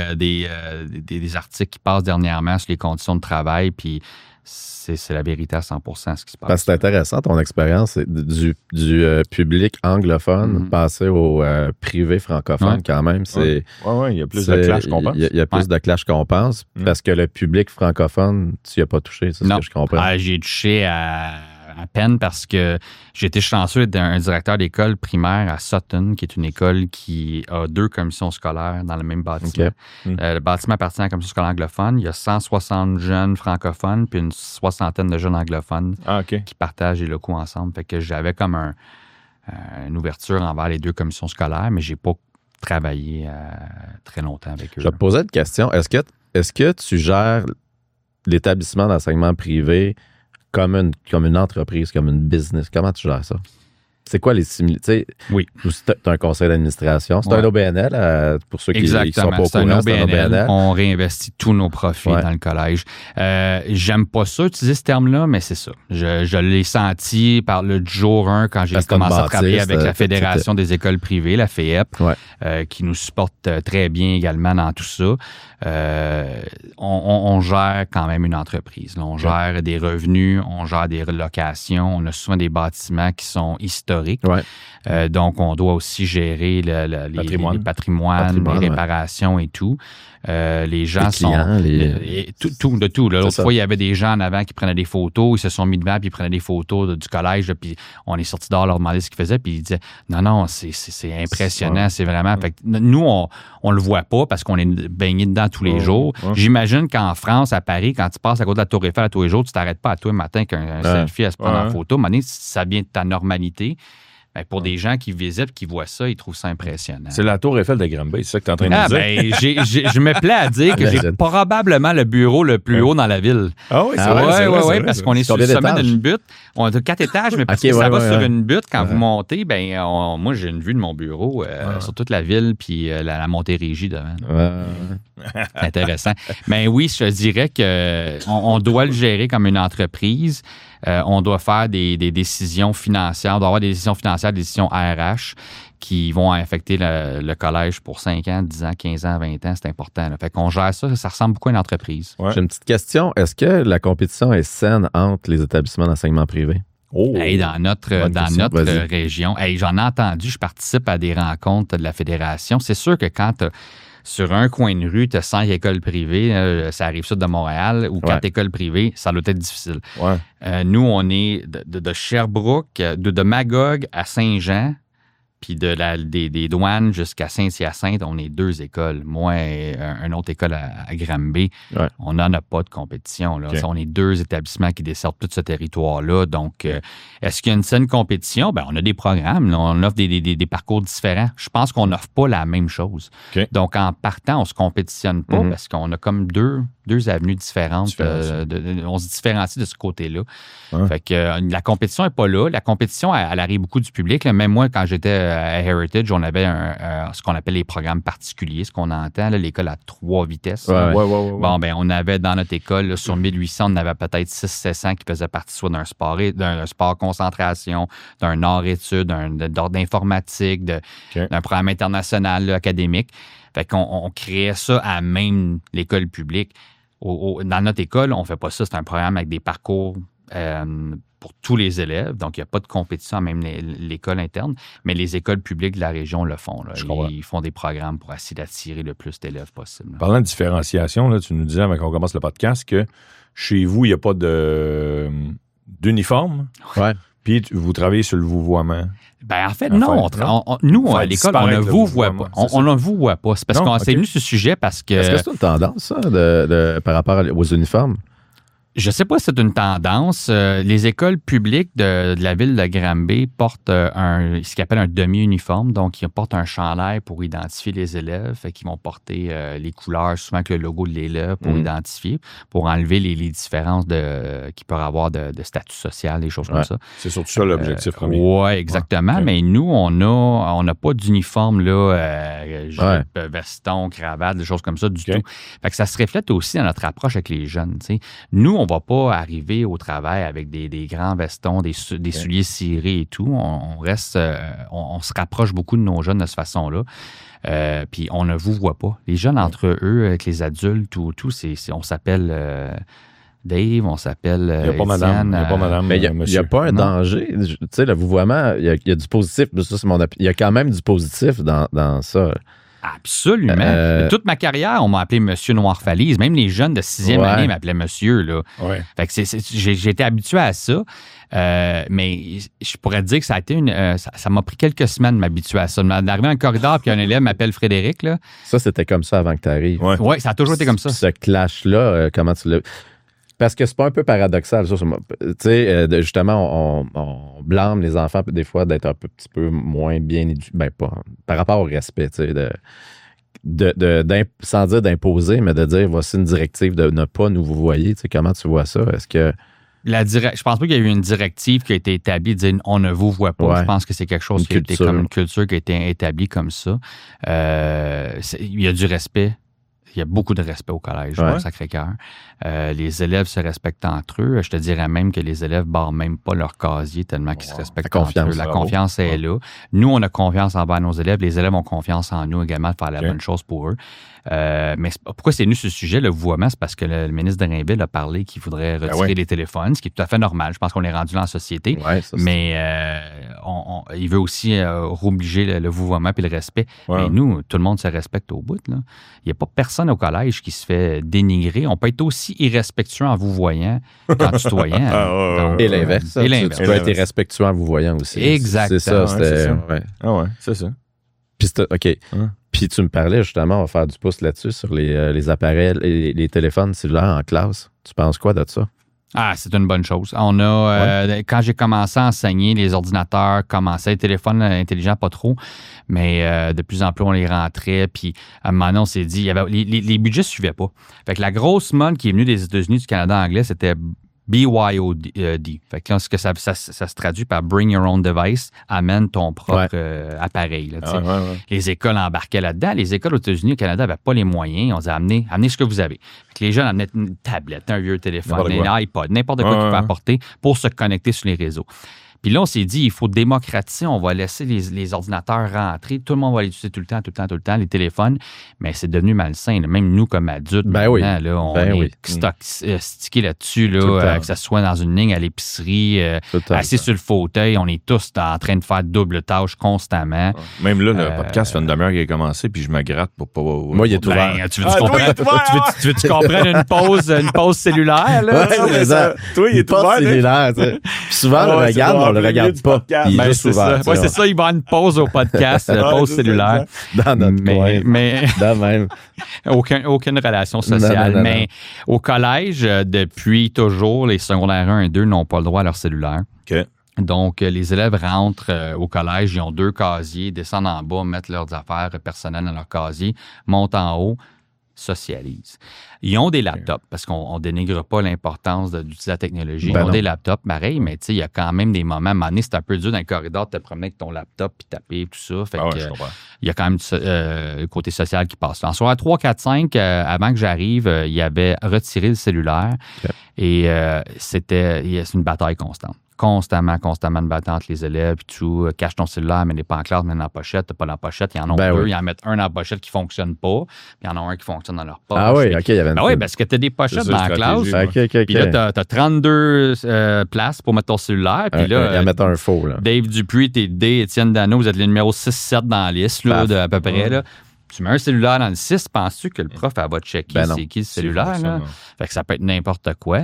articles qui passent dernièrement sur les conditions de travail, puis c'est la vérité à 100% ce qui se passe. Parce que c'est intéressant, ton expérience du public anglophone passer au privé francophone quand même. Oui, il y a plus de clash qu'on pense. Il y a plus de clash qu'on pense parce que le public francophone, tu n'y as pas touché, c'est ce que je comprends. J'ai touché à peine parce que j'ai été chanceux d'être un directeur d'école primaire à Sutton, qui est une école qui a 2 commissions scolaires dans le même bâtiment. Le bâtiment appartient à la commission scolaire anglophone. Il y a 160 jeunes francophones puis une 60aine de jeunes anglophones qui partagent les locaux ensemble. Fait que j'avais comme une ouverture envers les 2 commissions scolaires, mais j'ai pas travaillé très longtemps avec eux. Je vais te poser une question. Est-ce que tu gères l'établissement d'enseignement privé comme une entreprise, comme une business? Comment tu gères ça? C'est quoi les similitudes? Oui. Tu as un conseil d'administration. C'est un OBNL, pour ceux qui ne sont pas au courant. C'est un OBNL. On réinvestit tous nos profits dans le collège. J'aime pas ça, utiliser ce terme-là, mais c'est ça. Je l'ai senti par le jour 1 quand j'ai commencé à travailler avec la Fédération des écoles privées, la FEEP, qui nous supporte très bien également dans tout ça. On gère quand même une entreprise. Là. On gère des revenus, on gère des locations, on a souvent des bâtiments qui sont historiques. Donc, on doit aussi gérer les patrimoines, les réparations et tout. Les gens clients, tout. L'autre fois, il y avait des gens en avant qui prenaient des photos, ils se sont mis devant, puis ils prenaient des photos du collège, puis on est sorti dehors leur demander ce qu'ils faisaient, puis ils disaient non, c'est impressionnant, c'est vraiment. Fait que nous, on le voit pas parce qu'on est baigné dedans tous les jours. J'imagine qu'en France, à Paris, quand tu passes à côté de la Tour Eiffel à tous les jours, tu t'arrêtes pas à tous les matins qu'un selfie à se prendre en photo. À un moment donné, ça vient de ta normalité. Ben, pour des gens qui visitent, qui voient ça, ils trouvent ça impressionnant. C'est la tour Eiffel de Granby, c'est ça que tu es en train de dire? Ben, je me plais à dire que j'ai probablement le bureau le plus haut dans la ville. Ah oui, c'est vrai. Oui, parce qu'on est sur le sommet d'une butte. On a 4 étages, mais parce que ça va sur une butte, quand vous montez, ben, moi, j'ai une vue de mon bureau sur toute la ville, puis la Montérégie devant. C'est intéressant. Mais oui, je dirais qu'on doit le gérer comme une entreprise. On doit faire des décisions financières. On doit avoir des décisions financières, des décisions RH qui vont affecter le collège pour 5 ans, 10 ans, 15 ans, 20 ans. C'est important. Là. Fait qu'on gère ça. Ça ressemble beaucoup à une entreprise. Ouais. J'ai une petite question. Est-ce que la compétition est saine entre les établissements d'enseignement privé? Hey, dans notre région, j'en ai entendu. Je participe à des rencontres de la Fédération. C'est sûr que quand sur un coin de rue, tu as 5 écoles privées, ça arrive sud de Montréal, ou 4 écoles privées, ça doit être difficile. Ouais. Nous, on est de Sherbrooke, de Magog à Saint-Jean, puis des douanes jusqu'à Saint-Hyacinthe, on est 2 écoles. Moi et une autre école à Granby. Ouais. On n'en a pas de compétition. Là. Okay. On est 2 établissements qui desservent tout ce territoire-là. Donc, est-ce qu'il y a une saine compétition? Ben, on a des programmes. Là. On offre des parcours différents. Je pense qu'on n'offre pas la même chose. Okay. Donc, en partant, on ne se compétitionne pas parce qu'on a comme deux avenues différentes. On se différencie de ce côté-là. Ouais. Fait que la compétition n'est pas là. La compétition, elle arrive beaucoup du public. Là. Même moi, quand j'étais à Heritage, on avait ce qu'on appelle les programmes particuliers, ce qu'on entend, là, l'école à 3 vitesses. Ouais. Bon, ben, on avait dans notre école, là, sur 1800, on avait peut-être 600-700 qui faisaient partie soit d'un sport concentration, d'un art-études, d'ordre d'informatique, d'un programme international là, académique. Fait qu'on créait ça à même l'école publique. Dans notre école, on ne fait pas ça. C'est un programme avec des parcours pour tous les élèves. Donc, il n'y a pas de compétition à même l'école interne. Mais les écoles publiques de la région le font. Là. Ils font des programmes pour essayer d'attirer le plus d'élèves possible. Là. Parlant de différenciation, là, tu nous disais avant qu'on commence le podcast que chez vous, il n'y a pas d'uniforme. Ouais. Puis vous travaillez sur le vouvoiement. Ben en fait, non. Nous, à l'école, on ne vous voit pas. On ne vous voit pas. C'est parce qu'on s'est venu ce sujet parce que... Est-ce que c'est une tendance, ça, par rapport aux uniformes? Je ne sais pas si c'est une tendance. Les écoles publiques de la ville de Granby portent ce qu'ils appellent un demi-uniforme. Donc, ils portent un chandail pour identifier les élèves. Fait qu'ils vont porter les couleurs, souvent avec le logo de l'élève pour identifier, pour enlever les différences qu'il peut avoir de statut social, des choses comme ça. C'est surtout ça l'objectif premier. Oui, exactement. Mais nous, on n'a pas d'uniforme, là, jupe, veston, cravate, des choses comme ça du tout. Fait que ça se reflète aussi dans notre approche avec les jeunes. T'sais. Nous, on ne va pas arriver au travail avec des grands vestons, des souliers cirés et tout. On se rapproche beaucoup de nos jeunes de cette façon-là. Puis on ne vous voit pas. Les jeunes entre eux, avec les adultes, on s'appelle Dave, on s'appelle Il n'y a pas madame. Mais il n'y a pas un danger. Tu sais, le vouvoiement, il y a du positif. Ça, il y a quand même du positif dans ça. Absolument. Toute ma carrière, on m'a appelé Monsieur Noir-Falise. Même les jeunes de 6e année m'appelaient Monsieur. Là. Ouais. Fait que j'ai été habitué à ça. Mais je pourrais te dire que ça a été ça m'a pris quelques semaines de m'habituer à ça. D'arriver dans un corridor puis un élève m'appelle Frédéric. Là. Ça, c'était comme ça avant que tu arrives. Oui, ça a toujours été comme ça. Ce clash-là, comment tu l'as... Parce que c'est pas un peu paradoxal, ça. Tu sais, justement, on blâme les enfants des fois d'être un petit peu moins bien éduqués. Ben, pas par rapport au respect, tu sais, sans dire d'imposer, mais de dire voici une directive de ne pas nous vous voyez. Tu sais, comment tu vois ça? Est-ce que. Je pense pas qu'il y a eu une directive qui a été établie de dire on ne vous voit pas. Je pense que c'est quelque chose qui a été comme une culture qui a été établie comme ça. Il y a du respect. Il y a beaucoup de respect au collège, au Sacré-Cœur. Les élèves se respectent entre eux. Je te dirais même que les élèves barrent même pas leur casier tellement qu'ils se respectent entre eux. La confiance est là. Nous, on a confiance envers nos élèves. Les élèves ont confiance en nous également de faire la bonne chose pour eux. Mais pourquoi c'est venu ce sujet, le vouvoiement? C'est parce que le ministre de Drainville a parlé qu'il voudrait retirer les téléphones, ce qui est tout à fait normal. Je pense qu'on est rendu dans la société. Mais il veut aussi obliger le vouvoiement et le respect. Mais nous, tout le monde se respecte au bout. Là. Il n'y a pas personne au collège qui se fait dénigrer. On peut être aussi irrespectueux en vous voyant qu'en tutoyant. Et l'inverse. Tu peux être irrespectueux en vous voyant aussi. Exactement. C'est ça. C'est ça. Puis OK. Puis tu me parlais justement, on va faire du pouce là-dessus sur les appareils, les téléphones cellulaires en classe. Tu penses quoi de ça? Ah, c'est une bonne chose. On a, quand j'ai commencé à enseigner, les ordinateurs commençaient, les téléphones intelligents, pas trop, mais de plus en plus, on les rentrait. Puis, à un moment donné, on s'est dit, les budgets ne suivaient pas. Fait que la grosse mode qui est venue des États-Unis, du Canada anglais, c'était BYOD. Fait que là, ce que ça se traduit par Bring Your Own Device, amène ton propre appareil. Là, Les écoles embarquaient là-dedans. Les écoles aux États-Unis, au Canada, n'avaient pas les moyens. On disait, amenez ce que vous avez. Fait que les jeunes amenaient une tablette, un vieux téléphone, un iPod, n'importe quoi qu'ils peuvent apporter pour se connecter sur les réseaux. Puis là, on s'est dit, il faut démocratiser, on va laisser les ordinateurs rentrer. Tout le monde va les utiliser tout le temps, les téléphones. Mais c'est devenu malsain. Là. Même nous, comme adultes, maintenant, là, on est stické là-dessus, là, que ce soit dans une ligne à l'épicerie, assis sur le fauteuil. On est tous en train de faire double tâche constamment. Même là, le podcast fait une demi-heure qui a commencé, puis je me gratte pour pas... Moi, il est ouvert. Tu veux que tu comprennes une pause cellulaire? Là? Toi, il est ouvert. Cellulaire, souvent, on le regarde, on le regarde pas. Il est juste ouvert. Oui, c'est ça. Il va y avoir une pause au podcast, pause cellulaire. Dans notre coin. Mais dans même. Aucune relation sociale. Non. Mais au collège, depuis toujours, les secondaires 1 et 2 n'ont pas le droit à leur cellulaire. OK. Donc, les élèves rentrent au collège, ils ont 2 casiers, descendent en bas, mettent leurs affaires personnelles dans leur casier, montent en haut, socialisent. Ils ont des laptops, parce qu'on ne dénigre pas l'importance d'utiliser la technologie. Ils ont des laptops, pareil, mais il y a quand même des moments, à un moment donné, c'est un peu dur dans le corridor de te promener avec ton laptop puis taper, tout ça. Fait que, il y a quand même le côté social qui passe. En soirée 3, 4, 5, avant que j'arrive, il y avait retiré le cellulaire et c'est une bataille constante. Constamment une bataille entre les élèves et tout. Cache ton cellulaire, mais n'est pas en classe, mais dans la pochette. T'as pas dans la pochette. Il y en a deux. Ils en mettent un dans la pochette qui ne fonctionne pas. Puis il y en a un qui fonctionne dans leur poche. Ah oui, OK. Il y avait oui, parce que tu as des pochettes dans la classe. OK. Puis là, tu as 32 places pour mettre ton cellulaire. Puis là, mettre un faux. Là. Dave Dupuis, T.D., Étienne Dano, vous êtes les numéros 6-7 dans la liste, là, à peu près. Là. Tu mets un cellulaire dans le 6, penses-tu que le prof elle va checker c'est qui le cellulaire? Là? Fait que ça peut être n'importe quoi.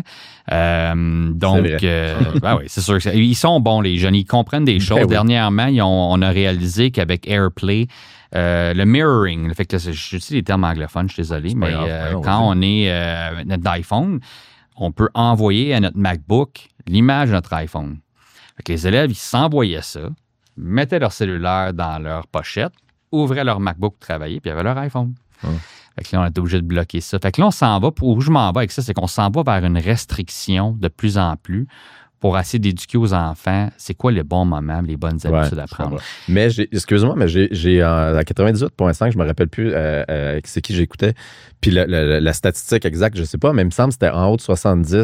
Donc, c'est sûr. Ils sont bons, les jeunes. Ils comprennent des choses. Dernièrement, on a réalisé qu'avec AirPlay, le mirroring, le fait que j'utilise les termes anglophones, je suis désolé, mais quand on est notre iPhone, on peut envoyer à notre MacBook l'image de notre iPhone. Fait que les élèves, ils s'envoyaient ça, mettaient leur cellulaire dans leur pochette, ouvraient leur MacBook pour travailler, puis ils avaient leur iPhone. Fait que là, on était obligé de bloquer ça. Fait que là, on s'en va, où je m'en vais avec ça, c'est qu'on s'en va vers une restriction de plus en plus pour essayer d'éduquer aux enfants c'est quoi les bons moments, les bonnes habitudes à prendre. Mais excuse-moi, mais j'ai à 98.5, je me rappelle plus c'est qui j'écoutais, puis la statistique exacte, je sais pas, mais il me semble que c'était en haut de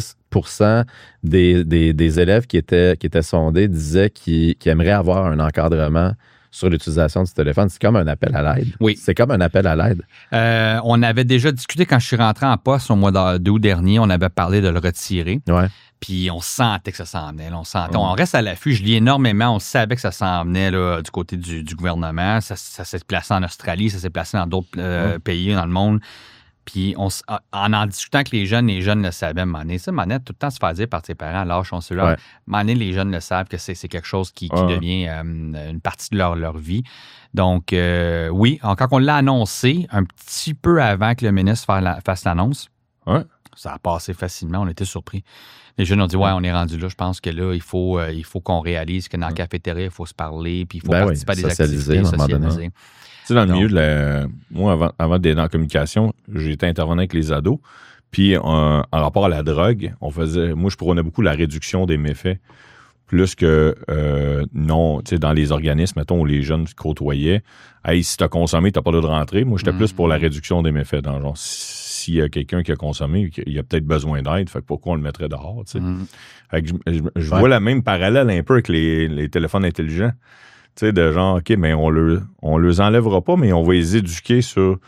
70% des élèves qui étaient sondés disaient qu'ils aimeraient avoir un encadrement sur l'utilisation du téléphone. C'est comme un appel à l'aide. Oui. C'est comme un appel à l'aide. On avait déjà discuté quand je suis rentré en poste au mois d'août dernier, on avait parlé de le retirer. Ouais. Puis on sentait que ça s'en venait. On reste à l'affût. Je lis énormément. On savait que ça s'en venait là, du côté du gouvernement. Ça s'est placé en Australie, ça s'est placé dans d'autres pays dans le monde. Puis en discutant avec les jeunes le savaient. Ça, tout le temps se faire dire par tes parents, lâche ton cellulaire. Les jeunes le savent que c'est quelque chose qui devient une partie de leur vie. Donc, oui, quand on l'a annoncé, un petit peu avant que le ministre fasse l'annonce, ça a passé facilement. On était surpris. Les jeunes ont dit, on est rendu là. Je pense que là, il faut qu'on réalise que dans la cafétéria, il faut se parler, puis il faut participer à des activités, socialiser. Tu sais, dans le milieu de moi, avant d'être dans la communication, j'étais intervenant avec les ados. Puis, en rapport à la drogue, moi, je prônais beaucoup la réduction des méfaits. Plus que, non, tu sais, dans les organismes, mettons, où les jeunes côtoyaient, hey, si t'as consommé, t'as pas le droit de rentrer. Moi, j'étais plus pour la réduction des méfaits. Dans genre, s'il y a quelqu'un qui a consommé, il a peut-être besoin d'aide, fait que pourquoi on le mettrait dehors, tu sais. Fait que je vois la même parallèle un peu avec les téléphones intelligents. Tu sais, de genre, OK, mais on les enlèvera pas, mais on va les éduquer sur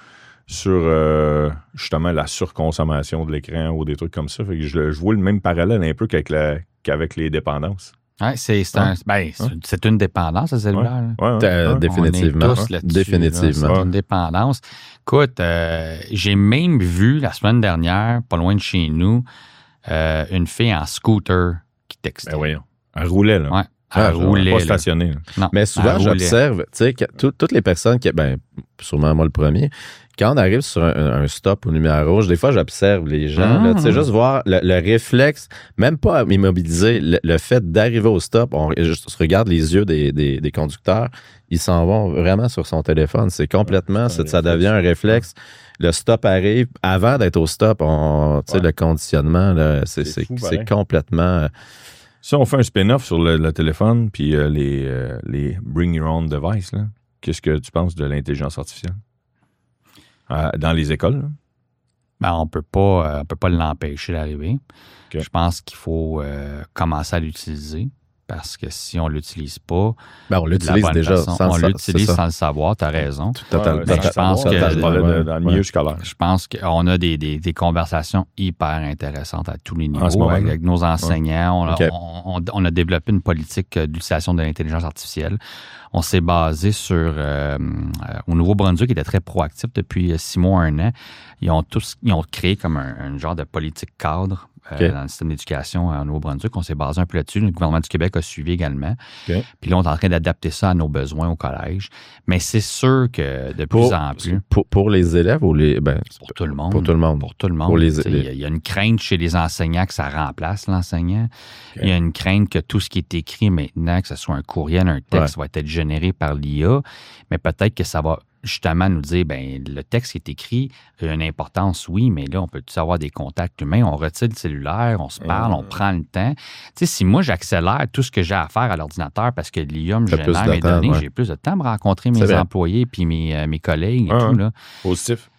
justement la surconsommation de l'écran ou des trucs comme ça. Fait que je vois le même parallèle un peu qu'avec les dépendances. Oui, c'est une dépendance, le cellulaire. Définitivement. On est tous là-dessus, définitivement. C'est une dépendance. Écoute, j'ai même vu la semaine dernière, pas loin de chez nous, une fille en scooter qui textait. Ben voyons. Elle roulait, là. Ouais. rouler. Pas stationné. Non, mais souvent, j'observe, tu sais, toutes les personnes qui, sûrement moi le premier, quand on arrive sur un stop aux lumières rouges, des fois, j'observe les gens, tu sais, juste voir le réflexe, même pas immobiliser, le fait d'arriver au stop, on regarde les yeux des conducteurs, ils s'en vont vraiment sur son téléphone. C'est complètement, ça devient un réflexe. Le stop arrive. Avant d'être au stop, le conditionnement, là, c'est complètement... Ça, on fait un spin-off sur le téléphone, puis les Bring Your Own Device, là. Qu'est-ce que tu penses de l'intelligence artificielle? Dans les écoles? On peut pas l'empêcher d'arriver. Okay. Je pense qu'il faut commencer à l'utiliser. Parce que si on ne l'utilise pas, on l'utilise déjà sans le savoir, tu as raison. Je pense que dans le milieu scolaire. Je pense qu'on a des conversations hyper intéressantes à tous les niveaux avec nos enseignants. On a développé une politique d'utilisation de l'intelligence artificielle. On s'est basé sur au Nouveau-Brunswick, qui était très proactif depuis 6 mois, 1 an. Ils ont créé comme un genre de politique cadre. Dans le système d'éducation au Nouveau-Brunswick. On s'est basé un peu là-dessus. Le gouvernement du Québec a suivi également. Puis là, on est en train d'adapter ça à nos besoins au collège. Mais c'est sûr que de plus en plus... Pour les élèves ou les... pour tout le monde. Pour tout le monde. Pour tout le monde. Il y a une crainte chez les enseignants que ça remplace l'enseignant. Il y a une crainte que tout ce qui est écrit maintenant, que ce soit un courriel, un texte, va être généré par l'IA. Mais peut-être que ça va justement nous dire, le texte qui est écrit a une importance, oui, mais là, on peut-tu avoir des contacts humains? On retire le cellulaire, on se parle, on prend le temps. Tu sais, si moi, j'accélère tout ce que j'ai à faire à l'ordinateur parce que l'IA me génère mes données, j'ai plus de temps de rencontrer mes employés puis mes collègues et tout. Là. Positif.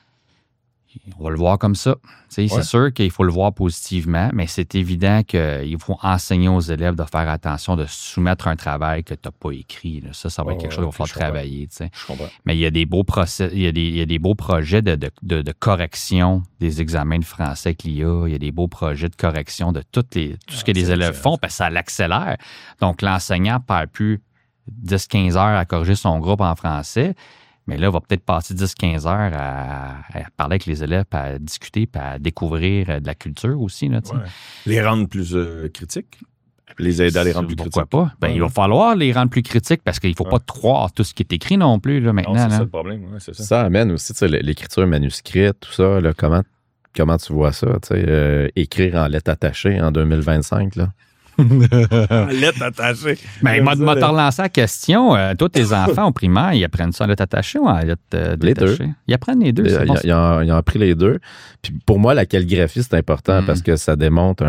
On va le voir comme ça. C'est sûr qu'il faut le voir positivement, mais c'est évident qu'il faut enseigner aux élèves de faire attention, de soumettre un travail que tu n'as pas écrit. Là. Ça va être quelque chose qu'il va falloir travailler. Je comprends. Mais il y a des beaux des beaux projets de correction des examens de français avec l'IA. Il y a des beaux projets de correction de tout ce que les élèves font, parce que ça l'accélère. Donc, l'enseignant ne perd plus 10-15 heures à corriger son groupe en français. Mais là, on va peut-être passer 10-15 heures à parler avec les élèves, à discuter, puis à découvrir de la culture aussi. Là, les rendre plus critiques? Les aider à les rendre plus critiques? Pourquoi pas? Il va falloir les rendre plus critiques parce qu'il ne faut pas croire tout ce qui est écrit non plus là, maintenant. Non, c'est ça le problème. C'est ça. Ça amène aussi l'écriture manuscrite, tout ça. Là, comment tu vois ça? Écrire en lettres attachées en 2025, là? En lettres attachées. M'a te relancé la question. Toi, tes enfants au primaire, ils apprennent ça en lettres attachées ou en lettres détachées? Les deux. Ils apprennent les deux. Ils ont appris les deux. Puis pour moi, la calligraphie, c'est important parce que ça démontre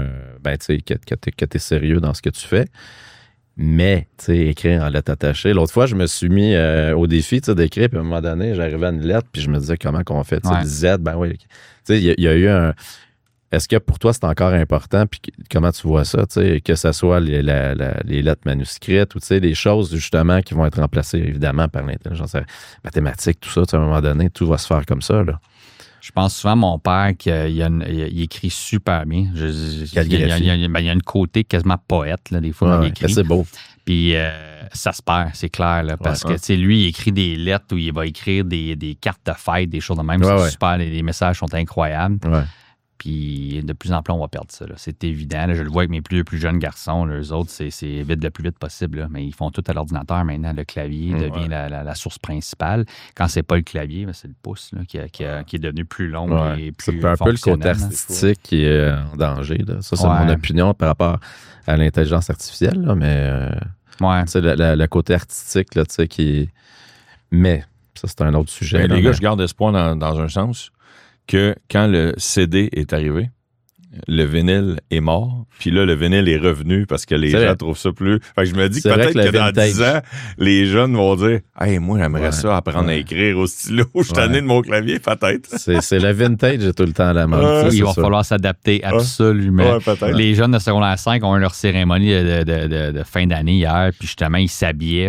que tu es sérieux dans ce que tu fais. Mais, écrire en lettres attachées. L'autre fois, je me suis mis au défi d'écrire, puis à un moment donné, j'arrivais à une lettre, puis je me disais comment qu'on fait. Le Z, il y a eu un... Est-ce que pour toi, c'est encore important? Puis comment tu vois ça? Que ce soit les lettres manuscrites ou des choses justement qui vont être remplacées évidemment par l'intelligence mathématique, tout ça. À un moment donné, tout va se faire comme ça. Là. Je pense souvent à mon père qu'il écrit super bien. Il y a une côté quasiment poète, là, des fois, quand il écrit. C'est beau. Puis ça se perd, c'est clair, là, parce que lui, il écrit des lettres où il va écrire des cartes de fête, des choses de même. C'est super, les messages sont incroyables. Ouais. Puis de plus en plus, on va perdre ça. Là. C'est évident. Là, je le vois avec mes plus jeunes garçons. Là, eux autres, c'est vite le plus vite possible. Là. Mais ils font tout à l'ordinateur maintenant. Le clavier devient la source principale. Quand c'est pas le clavier, c'est le pouce là, qui est devenu plus long et plus c'est un peu le côté artistique qui est en danger. Là. Ça, c'est mon opinion par rapport à l'intelligence artificielle. Là, mais le côté artistique là, qui... Mais ça, c'est un autre sujet. Les gars, je garde espoir dans un sens que quand le CD est arrivé, le vinyle est mort, puis là, le vinyle est revenu parce que les gens trouvent ça plus... Fait que je me dis que peut-être que dans 10 ans, les jeunes vont dire « Hey, moi, j'aimerais ça apprendre à écrire au stylo. Je suis tanné de mon clavier, peut-être. » C'est le vintage tout le temps à la mode. Il va falloir s'adapter absolument. Les jeunes de secondaire 5 ont eu leur cérémonie de fin d'année hier, puis justement, ils s'habillaient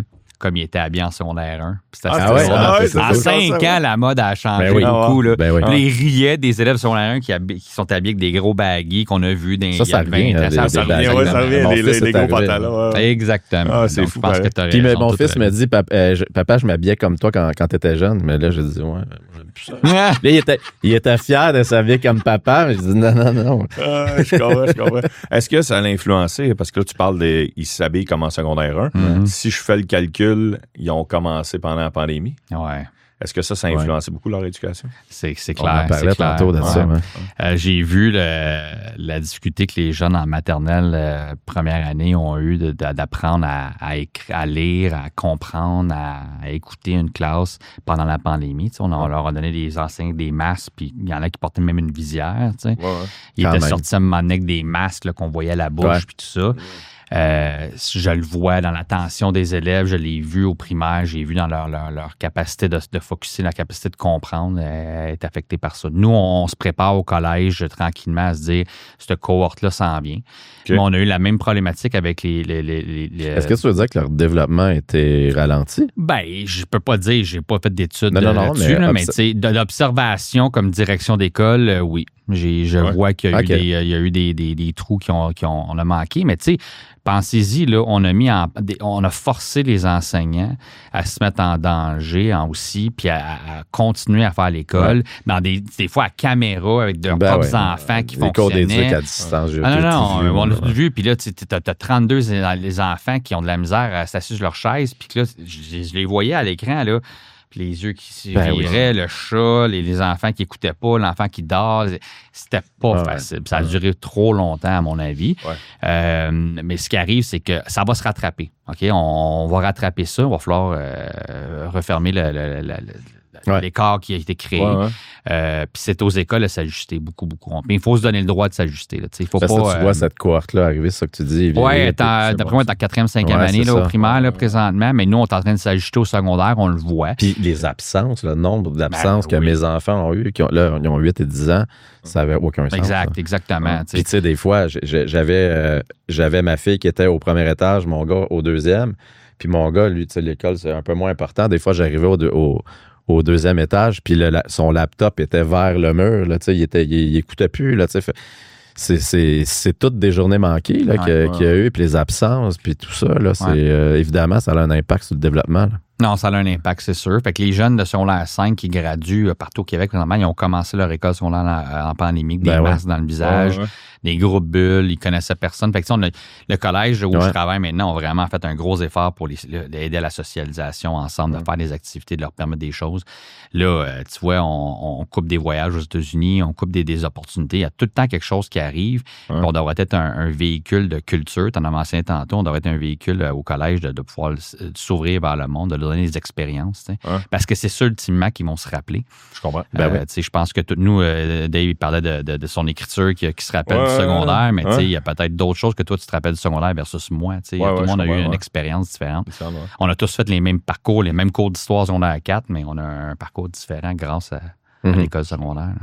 comme il était habillé en secondaire 1. En 5 ans, la mode a changé beaucoup. Là. Ils riaient des élèves secondaire 1 qui sont habillés avec des gros baggies qu'on a vus dans les 20 ans. Ça revient, les gros pantalons. Exactement. C'est fou. Je pense que tu as raison. Puis mon fils me dit, papa, je m'habillais comme toi quand tu étais jeune. Mais là, je dis, ouais, j'aime plus ça. Là, il était fier de s'habiller comme papa, mais je dis, non. Je comprends. Est-ce que ça l'a influencé? Parce que là, tu parles ils s'habillent comme en secondaire 1. Si je fais le calcul, ils ont commencé pendant la pandémie. Ouais. Est-ce que ça a influencé beaucoup leur éducation? C'est clair. On en parlait tantôt de ça. J'ai vu la difficulté que les jeunes en maternelle première année ont eu d'apprendre à lire, à comprendre, à écouter une classe pendant la pandémie. T'sais, on leur a donné des enseignes, des masques, puis il y en a qui portaient même une visière. Ils étaient sortis à un moment donné avec des masques là, qu'on voyait à la bouche, puis tout ça. Je le vois dans l'attention des élèves, je l'ai vu au primaire, j'ai vu dans leur capacité de focusser, leur capacité de comprendre est affectée par ça. Nous, on se prépare au collège tranquillement à se dire, cette cohorte-là s'en vient. Okay. Mais on a eu la même problématique avec les Est-ce que tu veux dire que leur développement était ralenti? Ben, je peux pas dire, j'ai pas fait d'études là-dessus, mais de l'observation comme direction d'école, oui. Je vois qu'il y a eu des trous on a manqué, mais tu sais, pensez-y, là, on a forcé les enseignants à se mettre en danger aussi, puis à continuer à faire l'école, dans des fois à caméra avec leurs propres enfants qui fonctionnaient. Des cours d'éduc à distance. Non, on l'a vu, puis là, tu as 32 les enfants qui ont de la misère à s'asseoir sur leur chaise, puis là, je les voyais à l'écran, là. Les yeux qui se viraient, le chat, les enfants qui n'écoutaient pas, l'enfant qui dort. C'était pas facile. Ça a duré trop longtemps, à mon avis. Mais ce qui arrive, c'est que ça va se rattraper. OK? On va rattraper ça. Il va falloir refermer l'écart qui a été créé. Puis c'est aux écoles de s'ajuster beaucoup. Mais il faut se donner le droit de s'ajuster. Là. Faut pas, tu vois cette cohorte-là arriver, c'est ça que tu dis. Oui, d'après moi, t'es en 4e, 5e année là, au primaire là, présentement, mais nous, on est en train de s'ajuster au secondaire, on le voit. Puis les absences, le nombre d'absences que mes enfants ont eu, ils ont 8 et 10 ans, ça n'avait aucun sens. Exactement. Puis tu sais, des fois, j'avais ma fille qui était au premier étage, mon gars au 2e, puis mon gars, lui, tu sais, l'école, c'est un peu moins important. Des fois, j'arrivais au 2e étage, puis son laptop était vers le mur, là, il écoutait plus, là, c'est toutes des journées manquées là, qu'il y a eu, puis les absences, puis tout ça, là, évidemment, ça a un impact sur le développement. Là. Non, ça a un impact, c'est sûr. Fait que les jeunes de secondaire 5 qui graduent partout au Québec, présentement, ils ont commencé leur école secondaire en pandémie, des masques dans le visage, des grosses bulles, ils connaissaient personne. Fait que le collège où je travaille maintenant ont vraiment fait un gros effort pour aider à la socialisation ensemble, de faire des activités, de leur permettre des choses. Là, tu vois, on coupe des voyages aux États-Unis, on coupe des opportunités. Il y a tout le temps quelque chose qui arrive. On devrait être un véhicule de culture. Tu en as mentionné tantôt, on devrait être un véhicule au collège de pouvoir s'ouvrir vers le monde, de leur donner des expériences. Parce que c'est ça, ultimement, qu'ils vont se rappeler. Je comprends. Je pense que nous, Dave, il parlait de son écriture qui se rappelle du secondaire, mais il y a peut-être d'autres choses que toi, tu te rappelles du secondaire versus moi. Tout le monde a eu une expérience différente. On a tous fait les mêmes parcours, les mêmes cours d'histoire secondaire 4, mais on a un parcours différent grâce à l'école secondaire.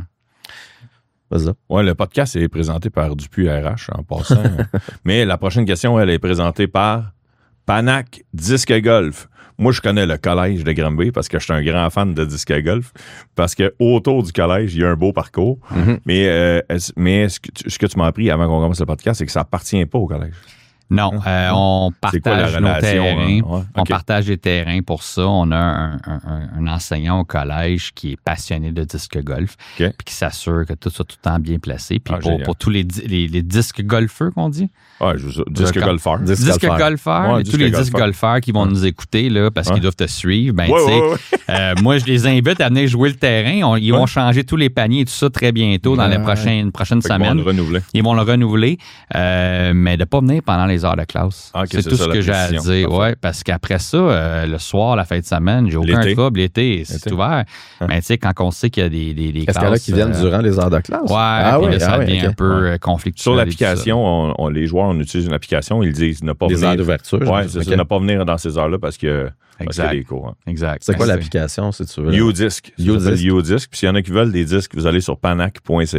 Oui, le podcast est présenté par Dupuis RH en passant. Mais la prochaine question, elle est présentée par Panac Disque Golf. Moi, je connais le collège de Granby parce que je suis un grand fan de disque golf. Parce que autour du collège, il y a un beau parcours. Mais ce que tu m'as appris avant qu'on commence le podcast, c'est que ça appartient pas au collège. Non, on partage nos terrains. On partage les terrains pour ça. On a un enseignant au collège qui est passionné de disque golf, puis qui s'assure que tout ça tout le temps bien placé. Puis pour tous les disques golfeurs qu'on dit. Disque golfeurs. Disque golfeurs. Tous les disques golfeurs qui vont nous écouter là, parce qu'ils doivent te suivre. Moi, je les invite à venir jouer le terrain. Ils vont changer tous les paniers et tout ça très bientôt dans les prochaines semaines. Ils vont le renouveler. Mais de ne pas venir pendant les heures de classe. C'est tout ce que j'ai à dire. Parce qu'après ça, le soir, la fin de semaine, j'ai aucun trouble. L'été, c'est ouvert. Mais tu sais, quand on sait qu'il y a des classes... Est-ce qu'il y en a qui viennent durant les heures de classe? Ça devient un peu conflictuel. Sur l'application, les joueurs, on utilise une application, ils disent ne pas venir... Des heures d'ouverture. C'est ça, ne pas venir dans ces heures-là parce qu'il y a des cours. Exact. C'est quoi l'application, si tu veux? YouDisc. YouDisc. Puis s'il y en a qui veulent des disques, vous allez sur panac.ca.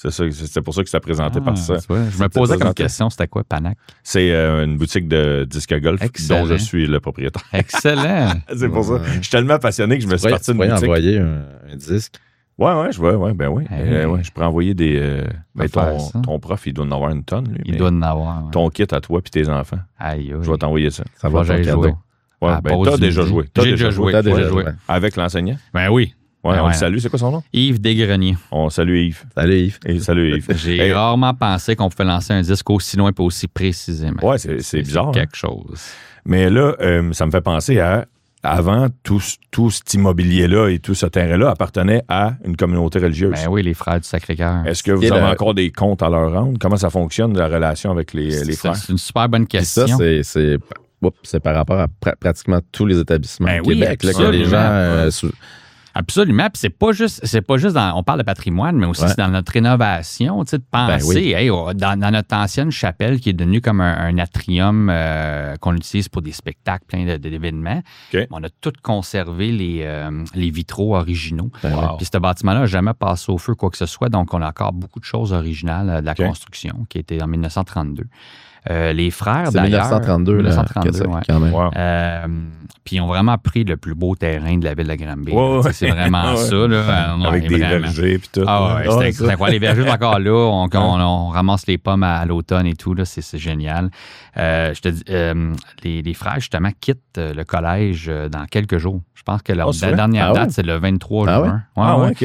C'était pour ça que ça présentait par ça. Je me posais comme question, c'était quoi, Panac? C'est une boutique de disques golf dont je suis le propriétaire. Excellent! C'est pour ça. Je suis tellement passionné que je me suis parti d'une boutique. Tu pourrais envoyer un disque? Ouais, je vois, ben oui. Je pourrais envoyer des... ton prof, il doit en avoir une tonne, lui. Il doit en avoir. Ton kit à toi puis tes enfants. Aïe. Je vais t'envoyer ça. Ça va être ton cadeau. Ouais, t'as déjà joué. J'ai déjà joué. Avec l'enseignant? Ben oui. Ouais, on le salue. C'est quoi son nom? Yves Desgreniers. On salue Yves. Salut Yves. Salut Yves. J'ai rarement pensé qu'on pouvait lancer un disque aussi loin et aussi précisément. Ouais, c'est bizarre. C'est quelque chose. Mais là, ça me fait penser à... Avant, tout cet immobilier-là et tout ce terrain-là appartenait à une communauté religieuse. Ben oui, les frères du Sacré-Cœur. Est-ce que vous avez encore des comptes à leur rendre? Comment ça fonctionne, la relation avec les frères? C'est une super bonne question. Puis ça, c'est par rapport à pratiquement tous les établissements au Québec. Là, que les gens... Absolument. Puis c'est pas juste dans, on parle de patrimoine, mais aussi dans notre rénovation, tu sais, de penser, dans notre ancienne chapelle qui est devenue comme un atrium qu'on utilise pour des spectacles, plein d'événements. Okay. On a tout conservé les vitraux originaux. Wow. Puis ce bâtiment-là n'a jamais passé au feu quoi que ce soit, donc on a encore beaucoup de choses originales de la construction qui était en 1932. Les frères, d'ailleurs... 1932, quand même. Wow. Puis ils ont vraiment pris le plus beau terrain de la ville de Granby. C'est vraiment ça. Là. Avec des vergers et tout. C'est incroyable. Les vergers sont encore là. On ramasse les pommes à l'automne et tout. Là. C'est génial. Je te dis, les frères, justement, quittent le collège dans quelques jours. Je pense que la dernière date, c'est le 23 juin. OK.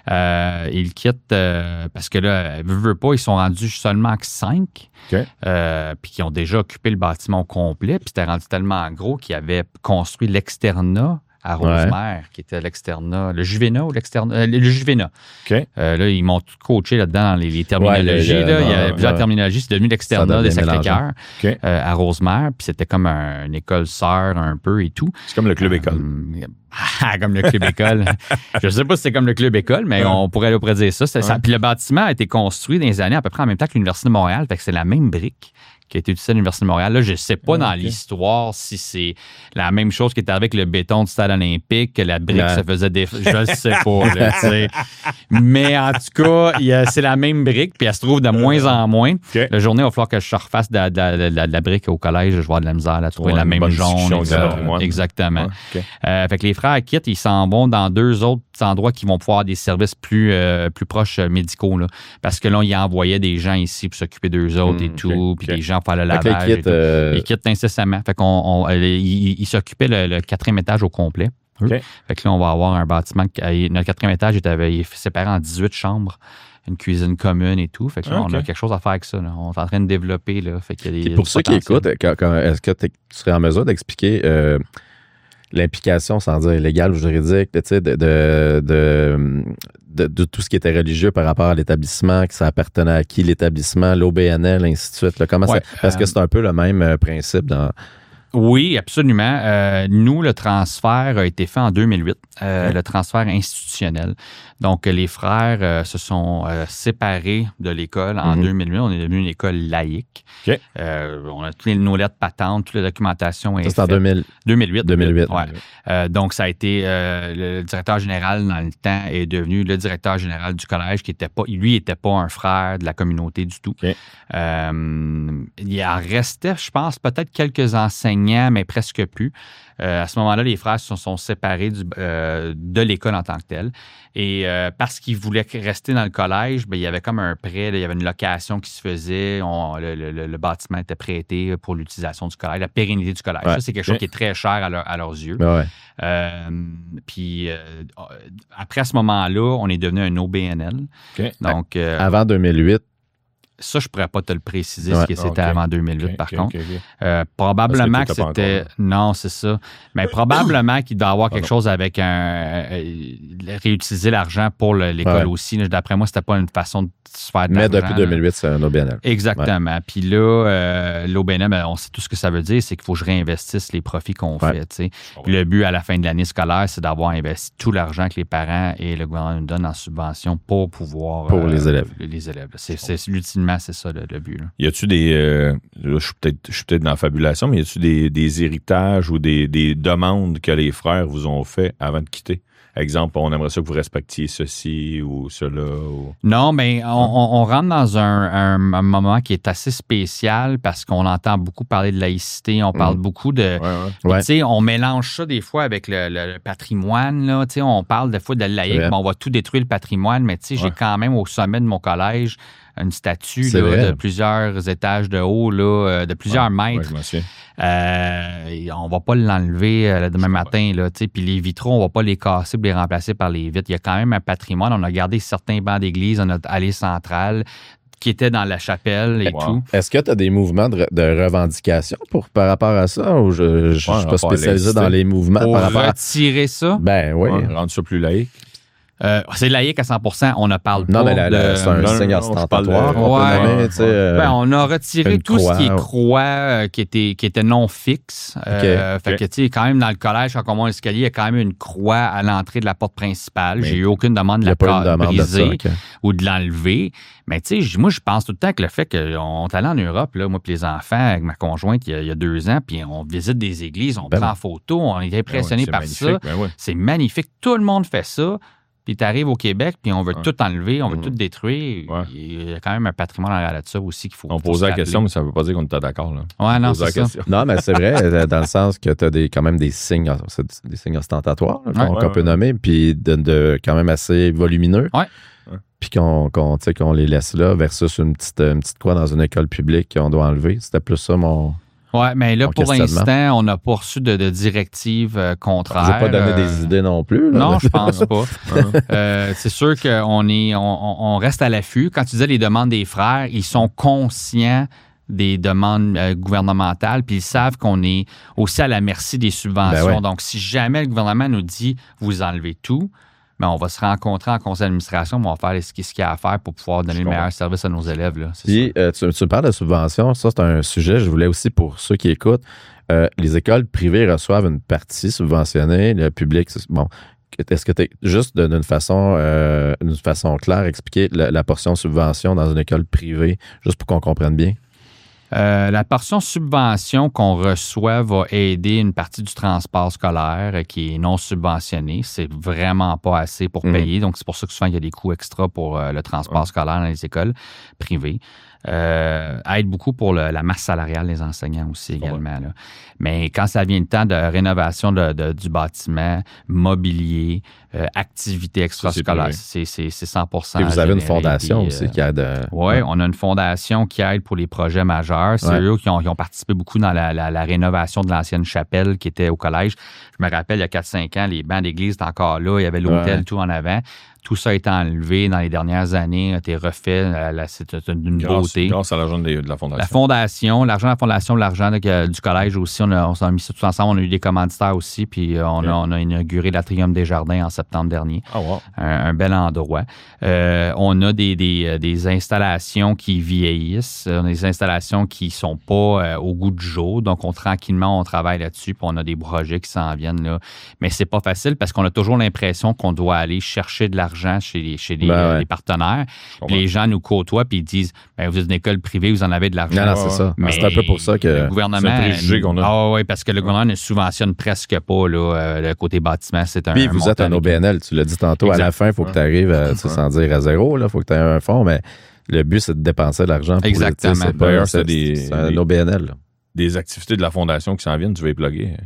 Ils quittent parce que là, veut pas, ils sont rendus seulement 5. Okay. Puis qui ont déjà occupé le bâtiment au complet. Puis c'était rendu tellement gros qu'ils avaient construit l'externat à Rosemère, qui était l'externat, le Juvena ou l'externat? Le Juvena. Okay. Là, ils m'ont tout coaché là-dedans dans les terminologies. Il y a plusieurs terminologies. C'est devenu l'externat des Sacré-Cœur à Rosemère. Puis c'était comme une école sœur un peu et tout. C'est comme le club école. Comme le club école. Je ne sais pas si c'est comme le club école, mais on pourrait dire ça. Puis le bâtiment a été construit dans les années à peu près en même temps que l'Université de Montréal. Fait que c'est la même brique qui a été utilisée à l'Université de Montréal. Là, je ne sais pas dans l'histoire si c'est la même chose qui était avec le béton du stade olympique, que la brique se faisait je ne sais pas. Là, mais en tout cas, c'est la même brique, puis elle se trouve de moins en moins. Okay. La journée, il va falloir que je refasse de la brique au collège. Je vais avoir de la misère à trouver la même jaune. Exactement. Okay. Fait que les frères quittent, ils s'en vont dans 2 autres endroits qui vont pouvoir avoir des services plus proches médicaux. Là, parce que là, ils envoyaient des gens ici pour s'occuper d'eux autres et tout, puis des gens pour faire le lavage. Ils quittent incessamment. Fait ils s'occupaient le 4e étage au complet. Okay. Fait que là, on va avoir un bâtiment. Notre 4e étage est séparé en 18 chambres. Une cuisine commune et tout. Fait que là, on a quelque chose à faire avec ça. Là. On est en train de développer. Là. Fait qu'il y a pour ceux qui écoutent, est-ce que tu serais en mesure d'expliquer l'implication, sans dire légale ou juridique, de tout ce qui était religieux par rapport à l'établissement, que ça appartenait à qui l'établissement, l'OBNL, ainsi de suite. Là. Comment ça, parce que c'est un peu le même principe dans... Oui, absolument. Nous, le transfert a été fait en 2008, le transfert institutionnel. Donc, les frères se sont séparés de l'école en 2008. On est devenu une école laïque. Okay. On a toutes nos lettres patentes, toute la documentation. Ça, c'est en 2008. 2008. Ouais. Donc, ça a été le directeur général dans le temps est devenu le directeur général du collège qui était pas, lui, n'était pas un frère de la communauté du tout. Okay. Il en restait, je pense, peut-être quelques enseignants, mais presque plus. À ce moment-là, les frères se sont séparés de l'école en tant que telle. Et parce qu'ils voulaient rester dans le collège, il y avait comme un prêt, il y avait une location qui se faisait. Le bâtiment était prêté pour l'utilisation du collège, la pérennité du collège. Ça, c'est quelque chose qui est très cher à leurs yeux. Puis après, à ce moment-là, on est devenu un OBNL. Okay. Donc, avant 2008, ça, je ne pourrais pas te le préciser, ce que c'était avant 2008, par contre. Probablement que c'était... Non, c'est ça. Mais probablement qu'il doit y avoir quelque chose avec réutiliser l'argent pour l'école aussi. D'après moi, c'était pas une façon de se faire d'argent. Mais depuis 2008, c'est un OBNL. Exactement. Puis là, l'OBNL, on sait tout ce que ça veut dire, c'est qu'il faut que je réinvestisse les profits qu'on fait. Puis le but, à la fin de l'année scolaire, c'est d'avoir investi tout l'argent que les parents et le gouvernement nous donnent en subvention pour pouvoir... Pour les élèves. Les élèves. Ultimement, c'est ça le but. Là. Y a-tu des... là, je suis peut-être dans la fabulation, mais y a-tu des héritages ou des demandes que les frères vous ont fait avant de quitter? exemple, on aimerait ça que vous respectiez ceci ou cela? Ou... Non, mais on rentre dans un moment qui est assez spécial parce qu'on entend beaucoup parler de laïcité, on parle beaucoup de... Tu sais, on mélange ça des fois avec le patrimoine, là. Tu sais, on parle des fois de laïque, mais on va tout détruire le patrimoine, mais tu sais, j'ai quand même au sommet de mon collège une statue là, de plusieurs étages de haut, là, de plusieurs mètres. On va pas l'enlever le demain matin. Là, puis les vitraux, on va pas les casser pour les remplacer par les vitres. Il y a quand même un patrimoine. On a gardé certains bancs d'église dans notre allée centrale qui étaient dans la chapelle et tout. Est-ce que tu as des mouvements de revendication par rapport à ça? Ou je suis pas spécialisé dans les mouvements pour par rapport à... retirer ça? Ben oui. Rendre ça plus laïque. C'est laïque à 100%. On ne parle pas de... c'est un signe ostentatoire. On a retiré tout ce qui est croix qui était non fixe. Fait que, tu sais, quand même, dans le collège, quand on monte l'escalier, il y a quand même une croix à l'entrée de la porte principale. J'ai eu aucune demande de la briser ou de l'enlever. Mais tu sais, moi, je pense tout le temps que le fait qu'on est allé en Europe, là, moi et les enfants, avec ma conjointe, il y a 2 ans, puis on visite des églises, on prend en photo, on est impressionné par ça. C'est magnifique. Tout le monde fait ça. Puis tu arrives au Québec, puis on veut tout enlever, on veut tout détruire. Il y a quand même un patrimoine en arrière de ça aussi qu'il faut. On posait la question, mais ça ne veut pas dire qu'on était d'accord. Oui, non, c'est ça. Non, mais c'est vrai, dans le sens que tu as quand même des signes ostentatoires qu'on peut nommer, puis de quand même assez volumineux. Oui. Puis qu'on les laisse là versus une petite croix dans une école publique qu'on doit enlever. C'était plus ça mon... Oui, mais là, pour l'instant, on n'a pas reçu de directives contraires. Je n'ai pas donné des idées non plus. Là. Non, je pense pas. C'est sûr qu'on reste à l'affût. Quand tu disais les demandes des frères, ils sont conscients des demandes gouvernementales, puis ils savent qu'on est aussi à la merci des subventions. Donc, si jamais le gouvernement nous dit « vous enlevez tout », mais on va se rencontrer en conseil d'administration, on va faire ce qu'il y a à faire pour pouvoir donner le meilleur service à nos élèves. Là, puis, tu parles de subventions, ça c'est un sujet, je voulais aussi pour ceux qui écoutent, les écoles privées reçoivent une partie subventionnée, le public, bon, est-ce que tu es juste d'une façon claire expliquer la portion subvention dans une école privée, juste pour qu'on comprenne bien? La portion subvention qu'on reçoit va aider une partie du transport scolaire qui est non subventionné. C'est vraiment pas assez pour payer. Donc, c'est pour ça que souvent, il y a des coûts extra pour le transport scolaire dans les écoles privées. Aide beaucoup pour la masse salariale des enseignants aussi également. Là. Mais quand ça vient le temps de rénovation du bâtiment, mobilier, activités extrascolaires, c'est 100%. Et vous avez une fondation aussi qui aide. Oui, on a une fondation qui aide pour les projets majeurs. C'est eux qui ont participé beaucoup dans la rénovation de l'ancienne chapelle qui était au collège. Je me rappelle, il y a 4-5 ans, les bancs d'église étaient encore là. Il y avait l'hôtel tout en avant. Tout ça a été enlevé dans les dernières années, a été refait. C'est une beauté. Grâce à l'argent de la fondation. La fondation, l'argent de la fondation, l'argent du collège aussi. On a mis ça tout ensemble. On a eu des commanditaires aussi. Puis on a inauguré l'Atrium des Jardins en septembre dernier. Oh, wow. Un bel endroit. On a des installations qui vieillissent. On a des installations qui ne sont pas au goût du jour. Donc, tranquillement, on travaille là-dessus. Puis on a des projets qui s'en viennent là. Mais c'est pas facile parce qu'on a toujours l'impression qu'on doit aller chercher de l'argent chez les partenaires. Les gens nous côtoient puis ils disent vous êtes une école privée, vous en avez de l'argent. Non, c'est ça. Mais c'est un peu pour ça que le gouvernement. C'est un préjugé qu'on a. Ah oui, parce que le gouvernement ne subventionne presque pas là, le côté bâtiment. C'est puis vous êtes un OBNL, tu l'as dit tantôt. Exact. À la fin, il faut que tu arrives, sans dire à zéro, il faut que tu aies un fonds, mais le but, c'est de dépenser de l'argent. Exactement. C'est un OBNL. Des activités de la fondation qui s'en viennent, tu vas y plugger.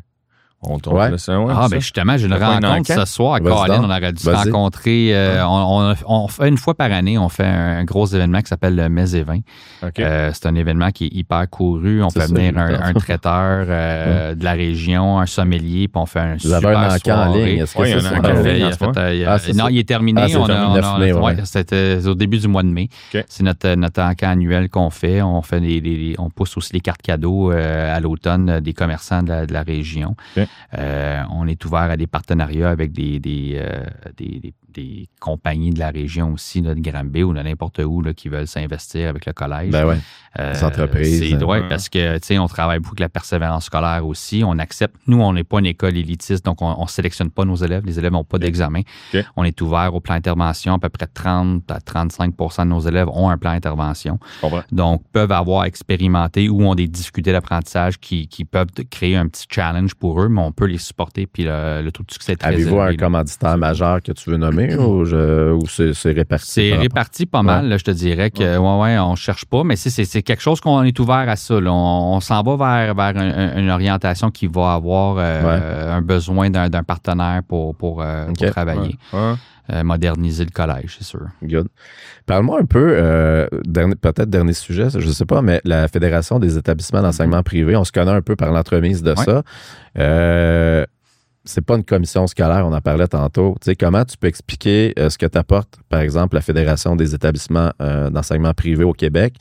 Justement, j'ai une rencontre ce soir à Colin. On aurait dû se rencontrer. On fait une fois par année, on fait un gros événement qui s'appelle le Mets et Vins. C'est un événement qui est hyper couru. On fait venir un traiteur de la région, un sommelier, puis on fait un super soirée. Vous avez un encas en ligne. Est-ce que c'est ça? Non, il est terminé. C'était au début du mois de mai. C'est notre encas annuel qu'on fait. On pousse aussi les cartes cadeaux à l'automne des commerçants de la région. On est ouvert à des partenariats avec des compagnies de la région aussi, là, de Granby ou de n'importe où là, qui veulent s'investir avec le collège. Ben oui, les entreprises. Oui, parce que, tu sais, on travaille beaucoup avec la persévérance scolaire aussi. On accepte, nous, on n'est pas une école élitiste, donc on ne sélectionne pas nos élèves. Les élèves n'ont pas d'examen. Okay. On est ouvert au plan d'intervention. À peu près 30 à 35 % de nos élèves ont un plan d'intervention. Donc, peuvent avoir expérimenté ou ont des difficultés d'apprentage qui peuvent créer un petit challenge pour eux, mais on peut les supporter. Puis le taux de succès est très élevé. Avez-vous un commanditaire majeur que tu veux nommer ou c'est réparti? C'est réparti pas mal. Là, je te dirais que on ne cherche pas, mais c'est quelque chose qu'on est ouvert à ça. Là. On s'en va vers une orientation qui va avoir un besoin d'un partenaire pour travailler. Moderniser le collège, c'est sûr. Good. Parle-moi un peu, peut-être dernier sujet, je ne sais pas, mais la Fédération des établissements d'enseignement privé, on se connaît un peu par l'entremise de ça. C'est pas une commission scolaire, on en parlait tantôt. Tu sais, comment tu peux expliquer ce que t'apporte, par exemple, la Fédération des établissements d'enseignement privé au Québec,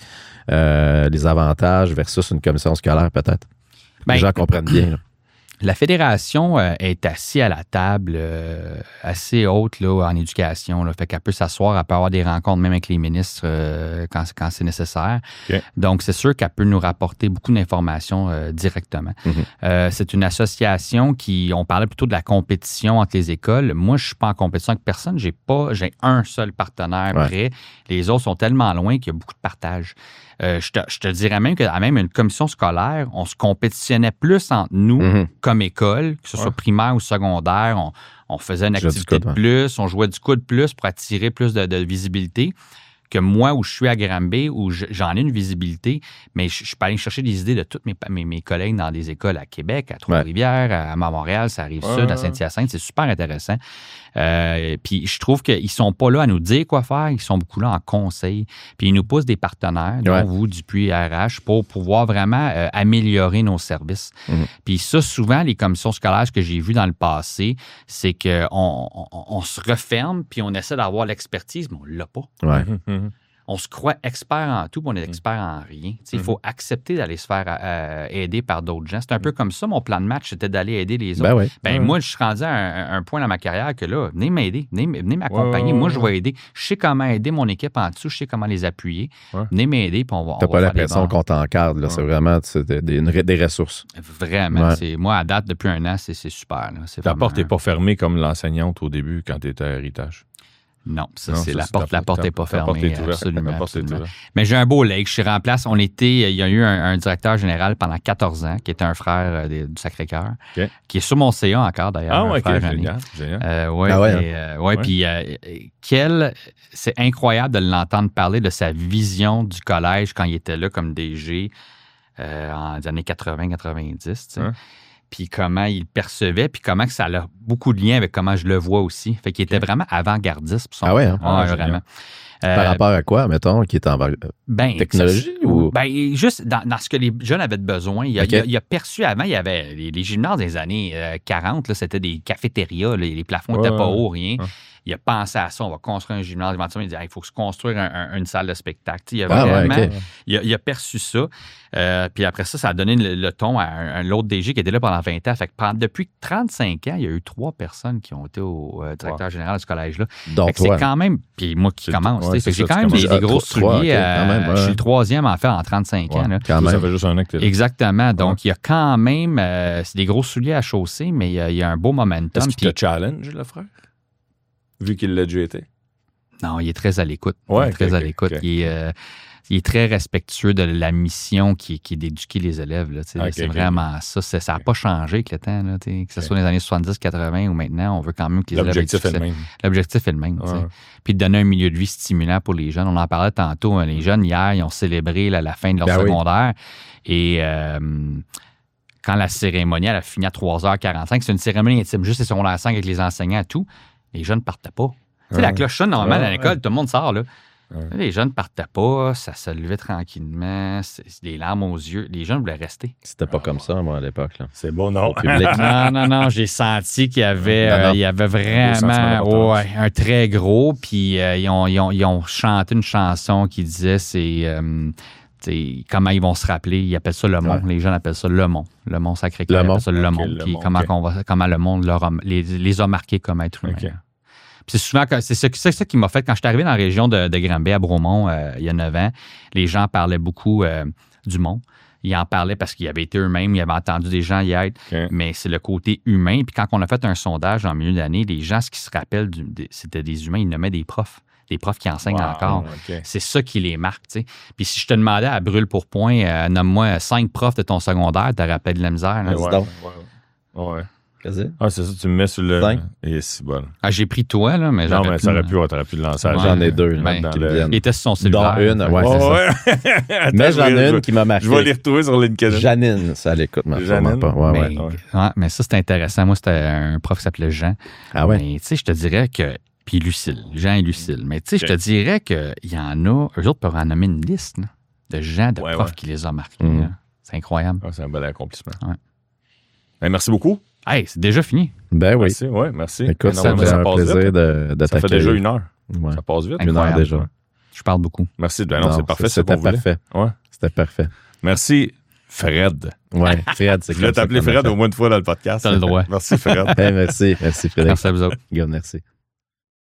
les avantages versus une commission scolaire, peut-être? Les gens comprennent bien, là. La Fédération est assise à la table assez haute là, en éducation. Là, fait qu'elle peut s'asseoir, elle peut avoir des rencontres même avec les ministres quand c'est nécessaire. Okay. Donc, c'est sûr qu'elle peut nous rapporter beaucoup d'informations directement. C'est une association on parlait plutôt de la compétition entre les écoles. Moi, je ne suis pas en compétition avec personne. J'ai un seul partenaire vrai. Les autres sont tellement loin qu'il y a beaucoup de partage. Je te dirais même qu'à même une commission scolaire, on se compétitionnait plus entre nous comme école, que ce soit primaire ou secondaire. On faisait une activité de plus, on jouait du coude plus pour attirer plus de visibilité. Que moi, où je suis à Granby, où j'en ai une visibilité, mais je peux aller chercher des idées de tous mes collègues dans des écoles à Québec, à Trois-Rivières, à Montréal, ça arrive sud, à Saint-Hyacinthe. C'est super intéressant. Puis je trouve qu'ils ne sont pas là à nous dire quoi faire, ils sont beaucoup là en conseil. Puis ils nous poussent des partenaires, dont vous, Dupuis RH, pour pouvoir vraiment améliorer nos services. Puis ça, souvent, les commissions scolaires que j'ai vues dans le passé, c'est qu'on se referme, puis on essaie d'avoir l'expertise, mais on ne l'a pas. On se croit expert en tout, puis on est expert en rien. Il faut accepter d'aller se faire aider par d'autres gens. C'est un peu comme ça, mon plan de match, c'était d'aller aider les autres. Moi, je suis rendu à un point dans ma carrière que là, venez m'aider, venez m'accompagner. Moi, je vais aider. Je sais comment aider mon équipe en dessous, je sais comment les appuyer. Venez m'aider, puis on va. Tu n'as pas l'impression qu'on t'encadre, là. C'est vraiment des ressources. Vraiment. Moi, à date, depuis un an, c'est super. Ta porte n'est pas fermée comme l'enseignante au début quand tu étais à Héritage. Non, la porte n'est pas fermée, absolument. Mais j'ai un beau leg, je suis remplace. Il y a eu un directeur général pendant 14 ans, qui était un frère du Sacré-Cœur, qui est sur mon CA encore, d'ailleurs. Génial. Puis c'est incroyable de l'entendre parler de sa vision du collège quand il était là comme DG en les années 80-90, puis comment il percevait, puis comment que ça a beaucoup de lien avec comment je le vois aussi. Fait qu'il était vraiment avant-gardiste. Vraiment. Par rapport à quoi, mettons, qui est en technologie? Juste dans ce que les jeunes avaient besoin. Il a perçu avant, il y avait les gymnases des années 40, là, c'était des cafétérias, les plafonds n'étaient pas hauts, rien. Il a pensé à ça, on va construire un gymnase. Éventuellement, il dit il faut se construire une salle de spectacle. Il a perçu ça. Puis après ça a donné le ton à l'autre DG qui était là pendant 20 ans. Fait que depuis 35 ans, il y a eu 3 personnes qui ont été au directeur général de ce collège-là. Donc, c'est quand même, puis moi qui commence, j'ai quand même des gros souliers. Je suis le 3e en fait en 35 ans. Là. Ça fait juste un an que t'es là. Exactement. Donc, il y a quand même, c'est des gros souliers à chausser, mais il y a un beau momentum. Est-ce qu'il te challenge, le frère? Vu qu'il l'a déjà été? Non, il est très à l'écoute. Il est très respectueux de la mission qui est d'éduquer les élèves. Là, c'est vraiment ça. Ça n'a pas changé avec le temps. Là, que ce soit dans les années 70-80 ou maintenant, on veut quand même que les élèves aient du succès. L'objectif est le même. Puis de donner un milieu de vie stimulant pour les jeunes. On en parlait tantôt. Les jeunes, hier, ils ont célébré la fin de leur secondaire. Et quand la cérémonie elle a fini à 3h45, c'est une cérémonie intime. Juste les secondaires 5 avec les enseignants et tout. Les jeunes ne partaient pas. Tu sais, la cloche sonne normalement à l'école, tout le monde sort, là. Les jeunes ne partaient pas, ça se levait tranquillement, c'est des larmes aux yeux. Les jeunes voulaient rester. C'était pas comme ça, moi, à l'époque. Là. C'est bon, non? Non, j'ai senti qu'il y avait, il y avait vraiment un très gros, puis ils ont chanté une chanson qui disait, comment ils vont se rappeler, ils appellent ça le Mont. Les jeunes appellent ça le Mont. Le Mont Sacré-Cœur, ils appellent ça le Mont. Puis comment le monde les a marqués comme être humain. c'est souvent c'est ça qui m'a fait quand je suis arrivé dans la région de Granby à Bromont il y a 9 ans. Les gens parlaient beaucoup du Mont. Ils en parlaient parce qu'ils avaient été eux-mêmes, ils avaient entendu des gens y être, mais c'est le côté humain. Puis quand on a fait un sondage en milieu d'année, les gens, ce qui se rappellent, c'était des humains, ils nommaient des profs qui enseignent encore. C'est ça qui les marque, tu sais. Puis si je te demandais à brûle pour point, nomme-moi 5 profs de ton secondaire, tu rappelles de la misère. Ouais. C'est ça, tu me mets sur le... 5. Et c'est bon. J'ai pris toi, là, mais non, mais ça aurait pu, t'aurais pu le lancer. J'en ai 2. Les tests sont cellulaires. Dont une, c'est ça. Mais j'en ai une qui m'a marqué. Je vais les retrouver sur LinkedIn. Janine, ça l'écoute, ma Janine. pas. Mais ça, c'était intéressant. Moi, c'était un prof qui s'appelait Jean. Ah ouais? Mais tu sais, je te dirais que... Puis Lucille, Jean et Lucille. Mais tu sais, je te dirais qu'il y en a... Eux autres peuvent en nommer une liste là, de gens, de profs qui les ont marqués. C'est incroyable. C'est un bel accomplissement. Merci beaucoup. Hey, c'est déjà fini. Ben oui. Merci. Écoute, ça fait un plaisir de t'accueillir. Ça fait déjà 1 heure. Ça passe vite. 1 heure déjà. Je parle beaucoup. Merci. Non, c'est parfait. C'était parfait. C'était parfait. Merci, Fred. Oui, Fred, c'est Je vais t'appeler Fred au moins une fois dans le podcast. T'as le droit. Merci, Fred. Merci, Frédéric. Merci à vous autres. Merci.